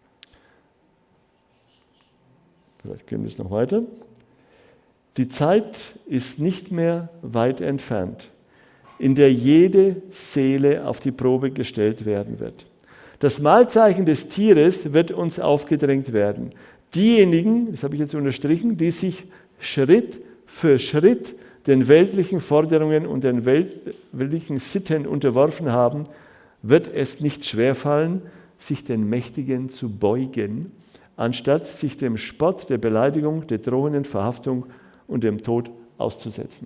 vielleicht gehen wir es noch weiter, die Zeit ist nicht mehr weit entfernt, in der jede Seele auf die Probe gestellt werden wird. Das Mahlzeichen des Tieres wird uns aufgedrängt werden. Diejenigen, das habe ich jetzt unterstrichen, die sich Schritt für Schritt den weltlichen Forderungen und den weltlichen Sitten unterworfen haben, wird es nicht schwerfallen, sich den Mächtigen zu beugen, anstatt sich dem Spott, der Beleidigung, der drohenden Verhaftung und dem Tod auszusetzen.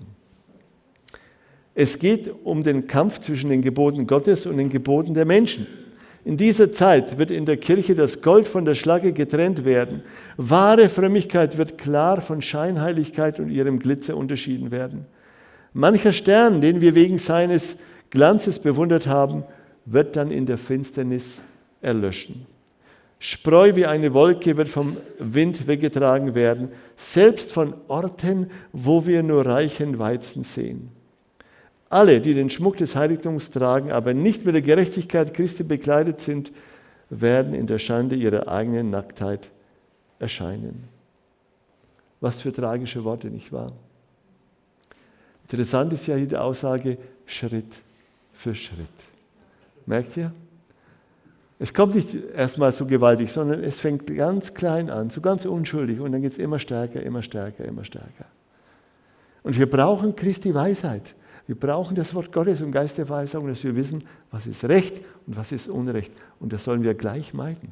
Es geht um den Kampf zwischen den Geboten Gottes und den Geboten der Menschen. In dieser Zeit wird in der Kirche das Gold von der Schlacke getrennt werden. Wahre Frömmigkeit wird klar von Scheinheiligkeit und ihrem Glitzer unterschieden werden. Mancher Stern, den wir wegen seines Glanzes bewundert haben, wird dann in der Finsternis erlöschen. Spreu wie eine Wolke wird vom Wind weggetragen werden, selbst von Orten, wo wir nur reichen Weizen sehen. Alle, die den Schmuck des Heiligtums tragen, aber nicht mit der Gerechtigkeit Christi bekleidet sind, werden in der Schande ihrer eigenen Nacktheit erscheinen. Was für tragische Worte, nicht wahr? Interessant ist ja hier die Aussage Schritt für Schritt. Merkt ihr? Es kommt nicht erstmal so gewaltig, sondern es fängt ganz klein an, so ganz unschuldig und dann geht es immer stärker, immer stärker, immer stärker. Und wir brauchen Christi Weisheit. Wir brauchen das Wort Gottes und Geist der Weisung, dass wir wissen, was ist Recht und was ist Unrecht. Und das sollen wir gleich meiden.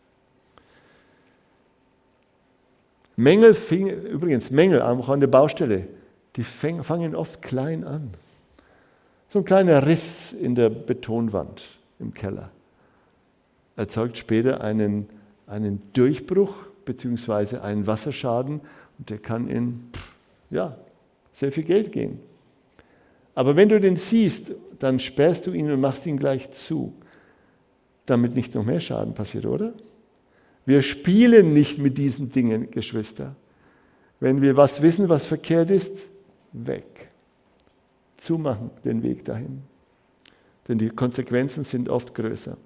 Mängel, fing, übrigens Mängel auch an der Baustelle, die fäng, fangen oft klein an. So ein kleiner Riss in der Betonwand im Keller erzeugt später einen, einen Durchbruch bzw. einen Wasserschaden und der kann in ja, sehr viel Geld gehen. Aber wenn du den siehst, dann sperrst du ihn und machst ihn gleich zu, damit nicht noch mehr Schaden passiert, oder? Wir spielen nicht mit diesen Dingen, Geschwister. Wenn wir was wissen, was verkehrt ist, weg. Zumachen den Weg dahin. Denn die Konsequenzen sind oft größer.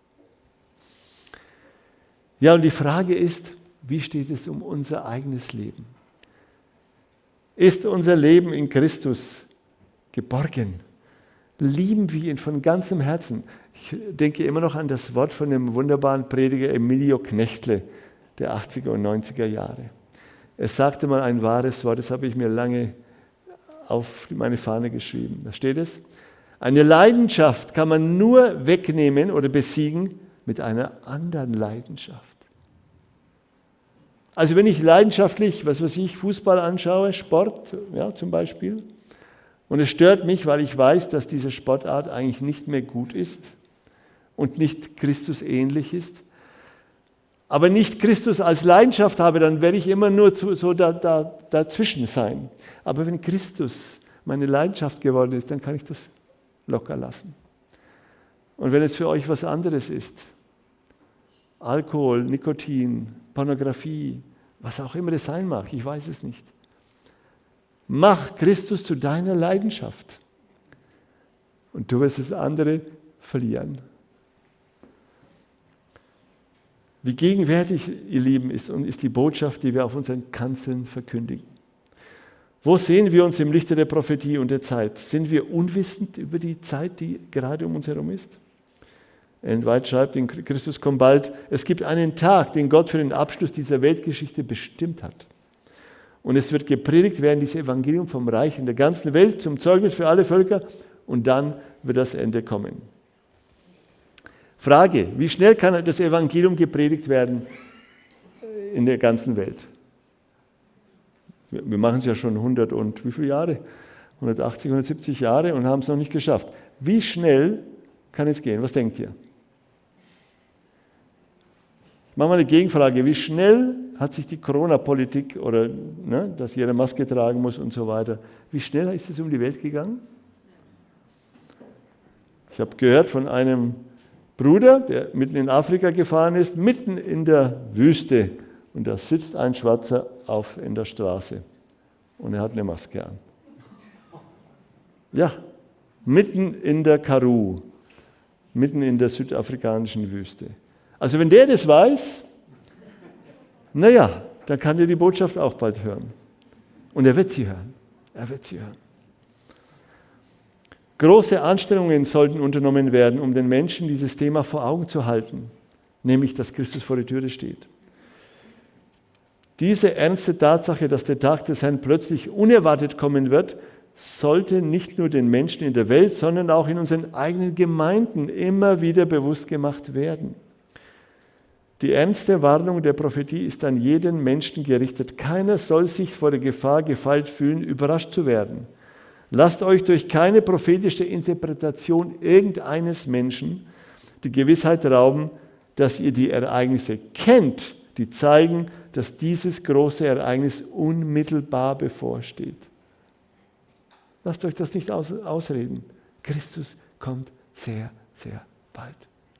Ja, und die Frage ist, wie steht es um unser eigenes Leben? Ist unser Leben in Christus geborgen? Lieben wir ihn von ganzem Herzen? Ich denke immer noch an das Wort von dem wunderbaren Prediger Emilio Knechtle der achtziger und neunziger Jahre. Er sagte mal ein wahres Wort, das habe ich mir lange auf meine Fahne geschrieben. Da steht es: Eine Leidenschaft kann man nur wegnehmen oder besiegen mit einer anderen Leidenschaft. Also wenn ich leidenschaftlich, was weiß ich, Fußball anschaue, Sport, ja, zum Beispiel, und es stört mich, weil ich weiß, dass diese Sportart eigentlich nicht mehr gut ist und nicht Christus ähnlich ist, aber nicht Christus als Leidenschaft habe, dann werde ich immer nur zu, so da, da, dazwischen sein. Aber wenn Christus meine Leidenschaft geworden ist, dann kann ich das locker lassen. Und wenn es für euch was anderes ist, Alkohol, Nikotin, Pornografie, was auch immer das sein mag, ich weiß es nicht. Mach Christus zu deiner Leidenschaft und du wirst das andere verlieren. Wie gegenwärtig, ihr Lieben, ist, ist die Botschaft, die wir auf unseren Kanzeln verkündigen. Wo sehen wir uns im Lichte der Prophetie und der Zeit? Sind wir unwissend über die Zeit, die gerade um uns herum ist? Ellen White schreibt, in Christus kommt bald, es gibt einen Tag, den Gott für den Abschluss dieser Weltgeschichte bestimmt hat. Und es wird gepredigt werden, dieses Evangelium vom Reich in der ganzen Welt zum Zeugnis für alle Völker und dann wird das Ende kommen. Frage, wie schnell kann das Evangelium gepredigt werden in der ganzen Welt? Wir machen es ja schon hundert und wie viele Jahre? hundertachtzig, hundertsiebzig Jahre und haben es noch nicht geschafft. Wie schnell kann es gehen? Was denkt ihr? Machen wir eine Gegenfrage. Wie schnell hat sich die Corona-Politik oder ne, dass jeder Maske tragen muss und so weiter, wie schnell ist es um die Welt gegangen? Ich habe gehört von einem Bruder, der mitten in Afrika gefahren ist, mitten in der Wüste, und da sitzt ein Schwarzer auf in der Straße und er hat eine Maske an. Ja, mitten in der Karoo, mitten in der südafrikanischen Wüste. Also wenn der das weiß, naja, dann kann er die Botschaft auch bald hören. Und er wird sie hören. Er wird sie hören. Große Anstrengungen sollten unternommen werden, um den Menschen dieses Thema vor Augen zu halten, nämlich, dass Christus vor der Türe steht. Diese ernste Tatsache, dass der Tag des Herrn plötzlich unerwartet kommen wird, sollte nicht nur den Menschen in der Welt, sondern auch in unseren eigenen Gemeinden immer wieder bewusst gemacht werden. Die ernste Warnung der Prophetie ist an jeden Menschen gerichtet. Keiner soll sich vor der Gefahr gefeit fühlen, überrascht zu werden. Lasst euch durch keine prophetische Interpretation irgendeines Menschen die Gewissheit rauben, dass ihr die Ereignisse kennt, die zeigen, dass dieses große Ereignis unmittelbar bevorsteht. Lasst euch das nicht aus, ausreden. Christus kommt sehr, sehr bald.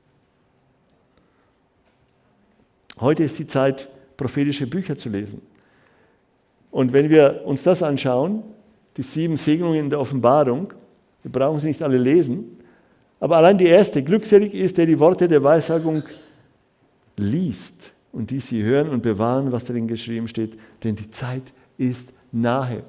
Heute ist die Zeit, prophetische Bücher zu lesen. Und wenn wir uns das anschauen, die sieben Segnungen in der Offenbarung, wir brauchen sie nicht alle lesen, aber allein die erste, glückselig ist, der die Worte der Weissagung liest und die sie hören und bewahren, was darin geschrieben steht, denn die Zeit ist nahe.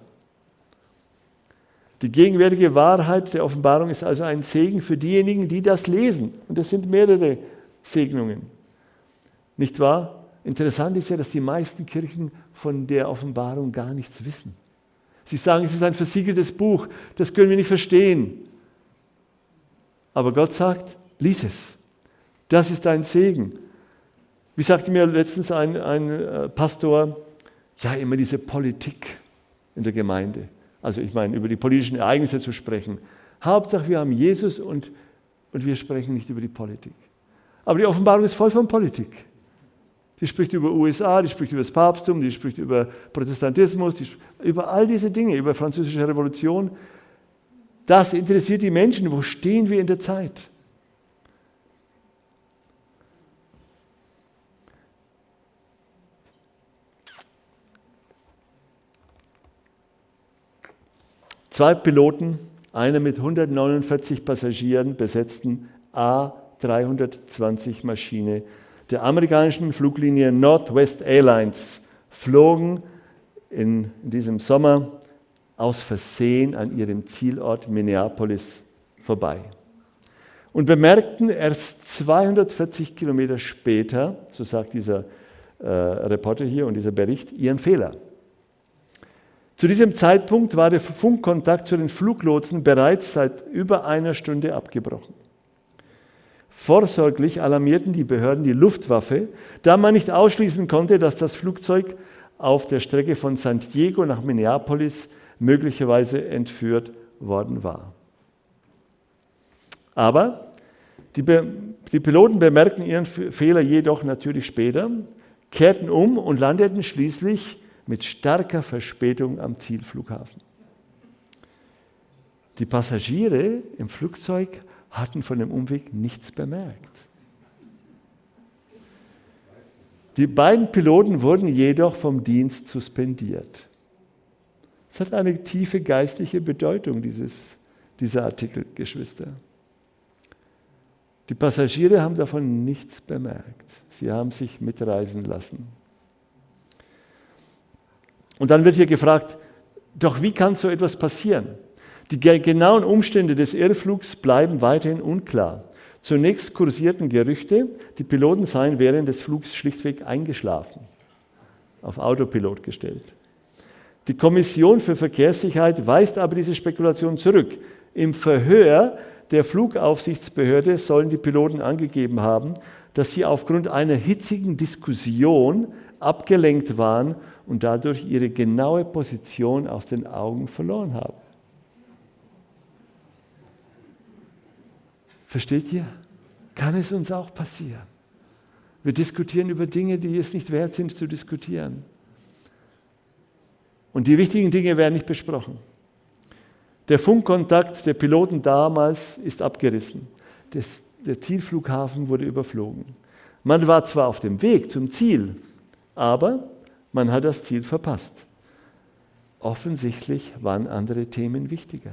Die gegenwärtige Wahrheit der Offenbarung ist also ein Segen für diejenigen, die das lesen. Und es sind mehrere Segnungen. Nicht wahr? Interessant ist ja, dass die meisten Kirchen von der Offenbarung gar nichts wissen. Sie sagen, es ist ein versiegeltes Buch, das können wir nicht verstehen. Aber Gott sagt, lies es. Das ist ein Segen. Wie sagte mir letztens ein, ein Pastor, ja, immer diese Politik in der Gemeinde. Also ich meine, über die politischen Ereignisse zu sprechen. Hauptsache, wir haben Jesus und, und wir sprechen nicht über die Politik. Aber die Offenbarung ist voll von Politik. Die spricht über U S A, die spricht über das Papsttum, die spricht über Protestantismus, die über all diese Dinge, über die französische Revolution. Das interessiert die Menschen. Wo stehen wir in der Zeit? Zwei Piloten, einer mit hundertneunundvierzig Passagieren besetzten A dreihundertzwanzig Maschine der amerikanischen Fluglinie Northwest Airlines flogen in diesem Sommer aus Versehen an ihrem Zielort Minneapolis vorbei und bemerkten erst zweihundertvierzig Kilometer später, so sagt dieser äh, Reporter hier und dieser Bericht, ihren Fehler. Zu diesem Zeitpunkt war der Funkkontakt zu den Fluglotsen bereits seit über einer Stunde abgebrochen. Vorsorglich alarmierten die Behörden die Luftwaffe, da man nicht ausschließen konnte, dass das Flugzeug auf der Strecke von San Diego nach Minneapolis möglicherweise entführt worden war. Aber die, Be- die Piloten bemerkten ihren Fehler jedoch natürlich später, kehrten um und landeten schließlich mit starker Verspätung am Zielflughafen. Die Passagiere im Flugzeug hatten von dem Umweg nichts bemerkt. Die beiden Piloten wurden jedoch vom Dienst suspendiert. Es hat eine tiefe geistliche Bedeutung, dieses, dieser Artikel, Geschwister. Die Passagiere haben davon nichts bemerkt. Sie haben sich mitreisen lassen. Und dann wird hier gefragt, doch wie kann so etwas passieren? Die genauen Umstände des Irrflugs bleiben weiterhin unklar. Zunächst kursierten Gerüchte, die Piloten seien während des Flugs schlichtweg eingeschlafen, auf Autopilot gestellt. Die Kommission für Verkehrssicherheit weist aber diese Spekulation zurück. Im Verhör der Flugaufsichtsbehörde sollen die Piloten angegeben haben, dass sie aufgrund einer hitzigen Diskussion abgelenkt waren und dadurch ihre genaue Position aus den Augen verloren haben. Versteht ihr? Kann es uns auch passieren? Wir diskutieren über Dinge, die es nicht wert sind zu diskutieren. Und die wichtigen Dinge werden nicht besprochen. Der Funkkontakt der Piloten damals ist abgerissen. Das, der Zielflughafen wurde überflogen. Man war zwar auf dem Weg zum Ziel, aber man hat das Ziel verpasst. Offensichtlich waren andere Themen wichtiger.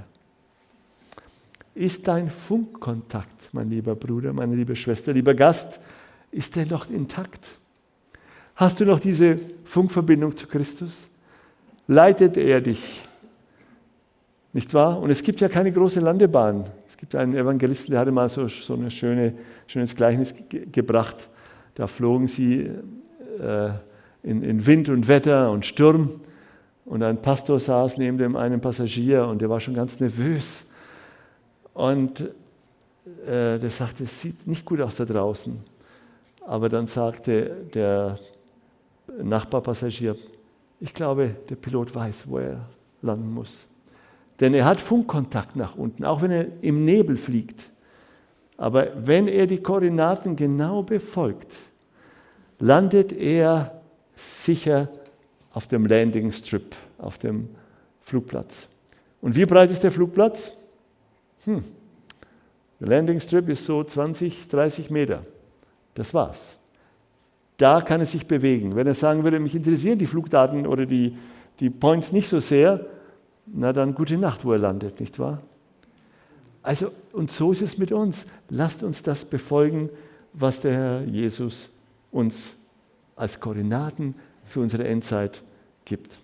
Ist dein Funkkontakt, mein lieber Bruder, meine liebe Schwester, lieber Gast, ist der noch intakt? Hast du noch diese Funkverbindung zu Christus? Leitet er dich? Nicht wahr? Und es gibt ja keine große Landebahn. Es gibt einen Evangelisten, der hatte mal so, so ein schöne, schönes Gleichnis ge- gebracht. Da flogen sie äh, in, in Wind und Wetter und Sturm. Und ein Pastor saß neben dem einen Passagier und der war schon ganz nervös. Und äh, der sagte, es sieht nicht gut aus da draußen. Aber dann sagte der Nachbarpassagier, ich glaube, der Pilot weiß, wo er landen muss. Denn er hat Funkkontakt nach unten, auch wenn er im Nebel fliegt. Aber wenn er die Koordinaten genau befolgt, landet er sicher auf dem Landing Strip, auf dem Flugplatz. Und wie breit ist der Flugplatz? Hm. Der Landing Strip ist so zwanzig, dreißig Meter. Das war's. Da kann es sich bewegen. Wenn er sagen würde, mich interessieren die Flugdaten oder die, die Points nicht so sehr, na dann gute Nacht, wo er landet, nicht wahr? Also, und so ist es mit uns. Lasst uns das befolgen, was der Herr Jesus uns als Koordinaten für unsere Endzeit gibt.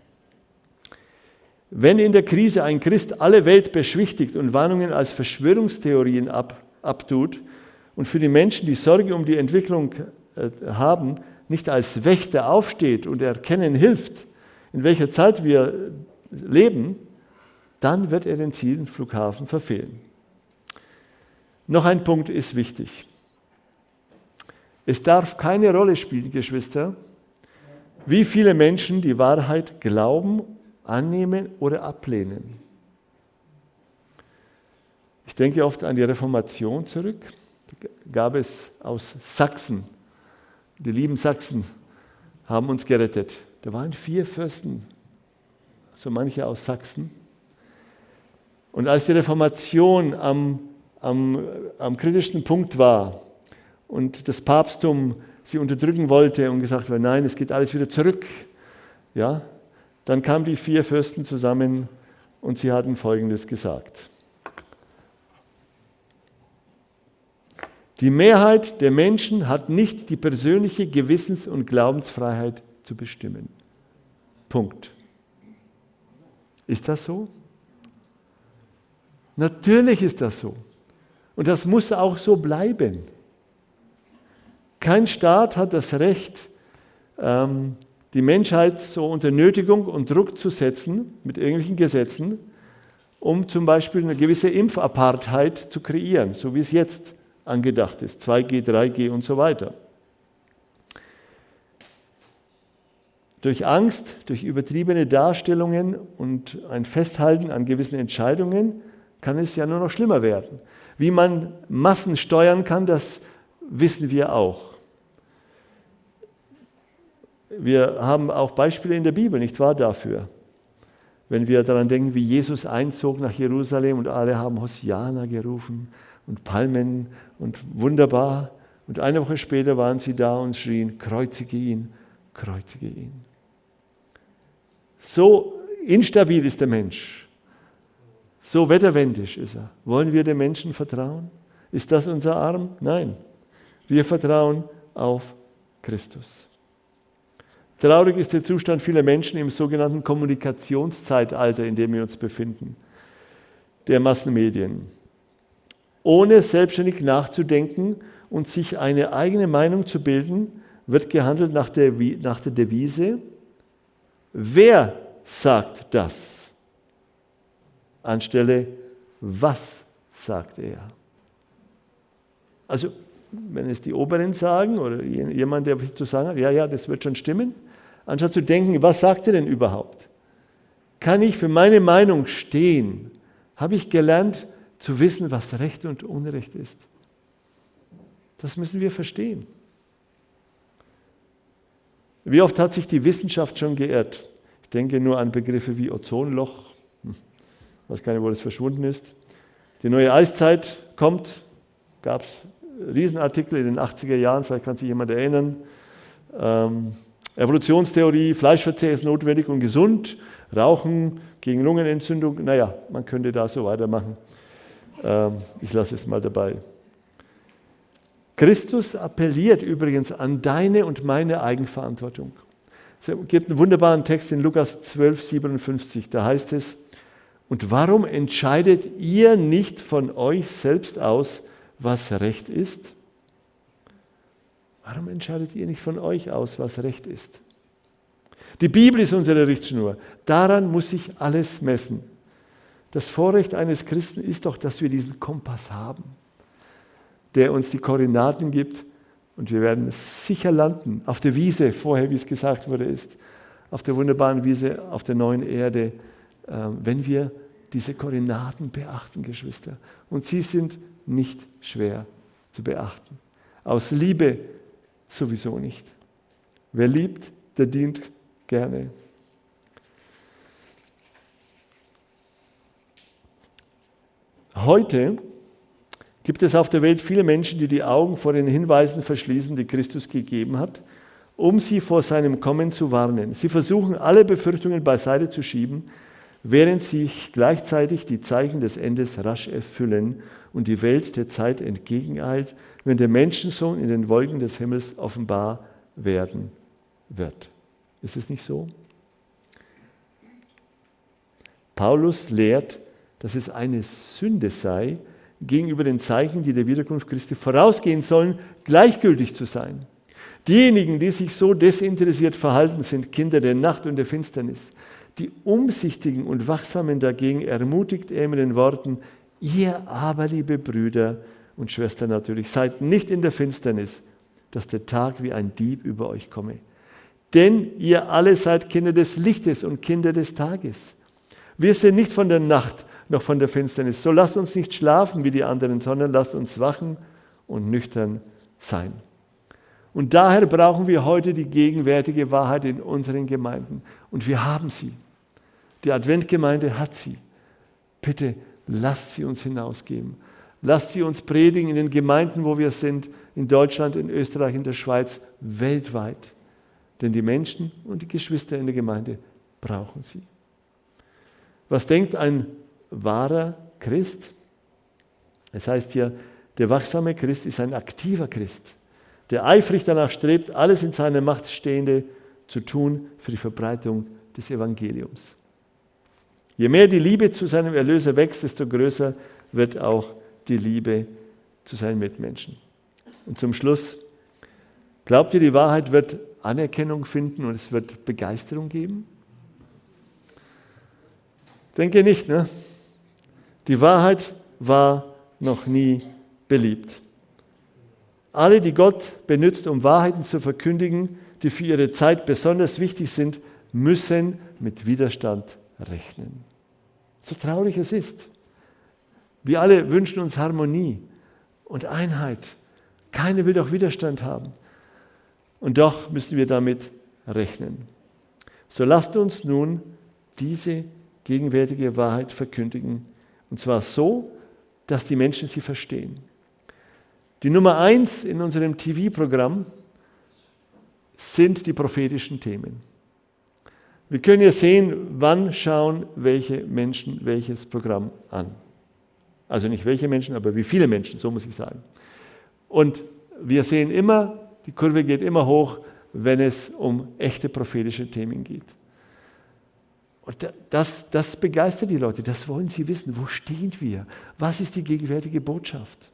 Wenn in der Krise ein Christ alle Welt beschwichtigt und Warnungen als Verschwörungstheorien ab, abtut und für die Menschen, die Sorge um die Entwicklung äh, haben, nicht als Wächter aufsteht und erkennen hilft, in welcher Zeit wir leben, dann wird er den Zielflughafen verfehlen. Noch ein Punkt ist wichtig. Es darf keine Rolle spielen, Geschwister, wie viele Menschen die Wahrheit glauben, annehmen oder ablehnen. Ich denke oft an die Reformation zurück. Da gab es aus Sachsen, die lieben Sachsen haben uns gerettet. Da waren vier Fürsten, so manche aus Sachsen. Und als die Reformation am, am, am kritischsten Punkt war und das Papsttum sie unterdrücken wollte und gesagt hat, nein, es geht alles wieder zurück, ja, dann kamen die vier Fürsten zusammen und sie hatten Folgendes gesagt. Die Mehrheit der Menschen hat nicht die persönliche Gewissens- und Glaubensfreiheit zu bestimmen. Punkt. Ist das so? Natürlich ist das so. Und das muss auch so bleiben. Kein Staat hat das Recht, die Menschheit so unter Nötigung und Druck zu setzen mit irgendwelchen Gesetzen, um zum Beispiel eine gewisse Impfapartheit zu kreieren, so wie es jetzt angedacht ist, zwei G, drei G und so weiter. Durch Angst, durch übertriebene Darstellungen und ein Festhalten an gewissen Entscheidungen kann es ja nur noch schlimmer werden. Wie man Massen steuern kann, das wissen wir auch. Wir haben auch Beispiele in der Bibel, nicht wahr, dafür. Wenn wir daran denken, wie Jesus einzog nach Jerusalem und alle haben Hosianna gerufen und Palmen und wunderbar. Und eine Woche später waren sie da und schrien, kreuzige ihn, kreuzige ihn. So instabil ist der Mensch. So wetterwendisch ist er. Wollen wir den Menschen vertrauen? Ist das unser Arm? Nein. Wir vertrauen auf Christus. Traurig ist der Zustand vieler Menschen im sogenannten Kommunikationszeitalter, in dem wir uns befinden, der Massenmedien. Ohne selbstständig nachzudenken und sich eine eigene Meinung zu bilden, wird gehandelt nach der, nach der Devise, wer sagt das? Anstelle, was sagt er. Also, wenn es die Oberen sagen oder jemand, der zu sagen hat, ja, ja, das wird schon stimmen, anstatt zu denken, was sagt er denn überhaupt? Kann ich für meine Meinung stehen? Habe ich gelernt zu wissen, was Recht und Unrecht ist? Das müssen wir verstehen. Wie oft hat sich die Wissenschaft schon geirrt? Ich denke nur an Begriffe wie Ozonloch. Ich weiß gar nicht, wo das verschwunden ist. Die neue Eiszeit kommt, gab es Riesenartikel in den achtziger Jahren, vielleicht kann sich jemand erinnern. Ähm, Evolutionstheorie, Fleischverzehr ist notwendig und gesund, Rauchen gegen Lungenentzündung, naja, man könnte da so weitermachen. Ähm, ich lasse es mal dabei. Christus appelliert übrigens an deine und meine Eigenverantwortung. Es gibt einen wunderbaren Text in Lukas zwölf, siebenundfünfzig, da heißt es, und warum entscheidet ihr nicht von euch selbst aus, was Recht ist? Warum entscheidet ihr nicht von euch aus, was Recht ist? Die Bibel ist unsere Richtschnur. Daran muss sich alles messen. Das Vorrecht eines Christen ist doch, dass wir diesen Kompass haben, der uns die Koordinaten gibt und wir werden sicher landen auf der Wiese, vorher, wie es gesagt wurde, ist, auf der wunderbaren Wiese, auf der neuen Erde, wenn wir diese Koordinaten beachten, Geschwister. Und sie sind nicht schwer zu beachten. Aus Liebe sowieso nicht. Wer liebt, der dient gerne. Heute gibt es auf der Welt viele Menschen, die die Augen vor den Hinweisen verschließen, die Christus gegeben hat, um sie vor seinem Kommen zu warnen. Sie versuchen, alle Befürchtungen beiseite zu schieben, während sich gleichzeitig die Zeichen des Endes rasch erfüllen und die Welt der Zeit entgegeneilt, wenn der Menschensohn in den Wolken des Himmels offenbar werden wird. Ist es nicht so? Paulus lehrt, dass es eine Sünde sei, gegenüber den Zeichen, die der Wiederkunft Christi vorausgehen sollen, gleichgültig zu sein. Diejenigen, die sich so desinteressiert verhalten, sind Kinder der Nacht und der Finsternis. Die Umsichtigen und Wachsamen dagegen ermutigt er mit den Worten, ihr aber, liebe Brüder und Schwestern natürlich, seid nicht in der Finsternis, dass der Tag wie ein Dieb über euch komme. Denn ihr alle seid Kinder des Lichtes und Kinder des Tages. Wir sind nicht von der Nacht noch von der Finsternis. So lasst uns nicht schlafen wie die anderen, sondern lasst uns wachen und nüchtern sein. Und daher brauchen wir heute die gegenwärtige Wahrheit in unseren Gemeinden. Und wir haben sie. Die Adventgemeinde hat sie. Bitte lasst sie uns hinausgeben. Lasst sie uns predigen in den Gemeinden, wo wir sind, in Deutschland, in Österreich, in der Schweiz, weltweit. Denn die Menschen und die Geschwister in der Gemeinde brauchen sie. Was denkt ein wahrer Christ? Es heißt hier, der wachsame Christ ist ein aktiver Christ, der eifrig danach strebt, alles in seiner Macht Stehende zu tun für die Verbreitung des Evangeliums. Je mehr die Liebe zu seinem Erlöser wächst, desto größer wird auch die Liebe zu seinen Mitmenschen. Und zum Schluss, glaubt ihr, die Wahrheit wird Anerkennung finden und es wird Begeisterung geben? Denke nicht, ne? Die Wahrheit war noch nie beliebt. Alle, die Gott benutzt, um Wahrheiten zu verkündigen, die für ihre Zeit besonders wichtig sind, müssen mit Widerstand rechnen. So traurig es ist. Wir alle wünschen uns Harmonie und Einheit. Keiner will doch Widerstand haben. Und doch müssen wir damit rechnen. So lasst uns nun diese gegenwärtige Wahrheit verkündigen. Und zwar so, dass die Menschen sie verstehen. Die Nummer eins in unserem T V-Programm sind die prophetischen Themen. Wir können hier sehen, wann schauen welche Menschen welches Programm an. Also nicht welche Menschen, aber wie viele Menschen, so muss ich sagen. Und wir sehen immer, die Kurve geht immer hoch, wenn es um echte prophetische Themen geht. Und das, das begeistert die Leute, das wollen sie wissen. Wo stehen wir? Was ist die gegenwärtige Botschaft?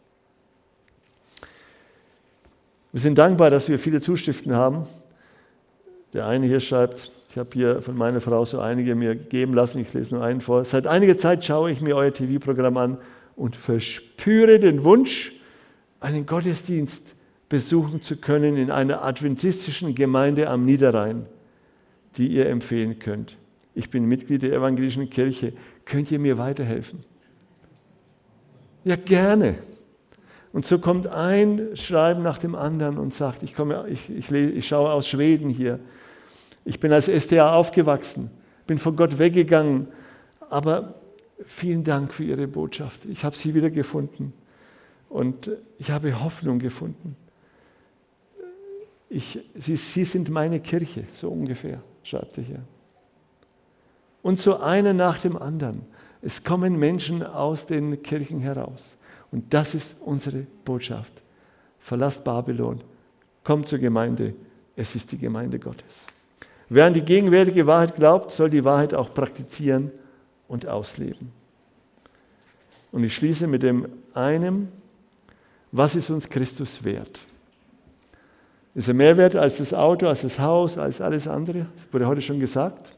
Wir sind dankbar, dass wir viele Zuschriften haben. Der eine hier schreibt, ich habe hier von meiner Frau so einige mir geben lassen, ich lese nur einen vor. Seit einiger Zeit schaue ich mir euer T V-Programm an und verspüre den Wunsch, einen Gottesdienst besuchen zu können in einer adventistischen Gemeinde am Niederrhein, die ihr empfehlen könnt. Ich bin Mitglied der evangelischen Kirche. Könnt ihr mir weiterhelfen? Ja, gerne. Und so kommt ein Schreiben nach dem anderen und sagt, ich, komme, ich, ich, ich schaue aus Schweden hier. Ich bin als S D A aufgewachsen, bin von Gott weggegangen, aber vielen Dank für Ihre Botschaft. Ich habe sie wieder gefunden und ich habe Hoffnung gefunden. Ich, sie, sie sind meine Kirche, so ungefähr, schreibt er hier. Und so einer nach dem anderen. Es kommen Menschen aus den Kirchen heraus. Und das ist unsere Botschaft. Verlasst Babylon, kommt zur Gemeinde, es ist die Gemeinde Gottes. Wer an die gegenwärtige Wahrheit glaubt, soll die Wahrheit auch praktizieren und ausleben. Und ich schließe mit dem einen, was ist uns Christus wert? Ist er mehr wert als das Auto, als das Haus, als alles andere? Das wurde heute schon gesagt.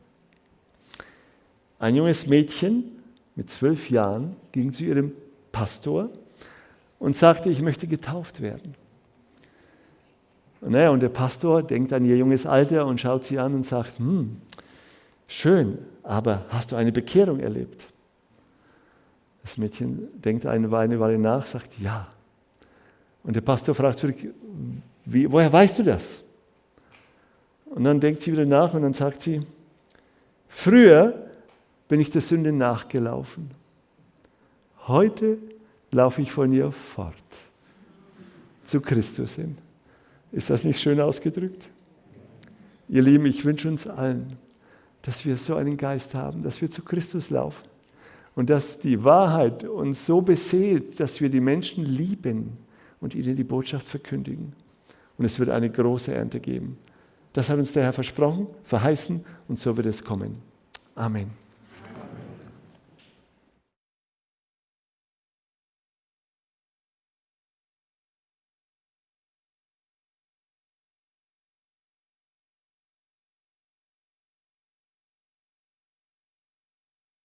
Ein junges Mädchen mit zwölf Jahren ging zu ihrem Pastor und sagte, ich möchte getauft werden. Und, naja, und der Pastor denkt an ihr junges Alter und schaut sie an und sagt, hm, schön, aber hast du eine Bekehrung erlebt? Das Mädchen denkt eine Weile nach, sagt ja. Und der Pastor fragt zurück, wie, woher weißt du das? Und dann denkt sie wieder nach und dann sagt sie, früher bin ich der Sünde nachgelaufen. Heute laufe ich von ihr fort, zu Christus hin. Ist das nicht schön ausgedrückt? Ihr Lieben, ich wünsche uns allen, dass wir so einen Geist haben, dass wir zu Christus laufen und dass die Wahrheit uns so beseelt, dass wir die Menschen lieben und ihnen die Botschaft verkündigen. Und es wird eine große Ernte geben. Das hat uns der Herr versprochen, verheißen und so wird es kommen. Amen.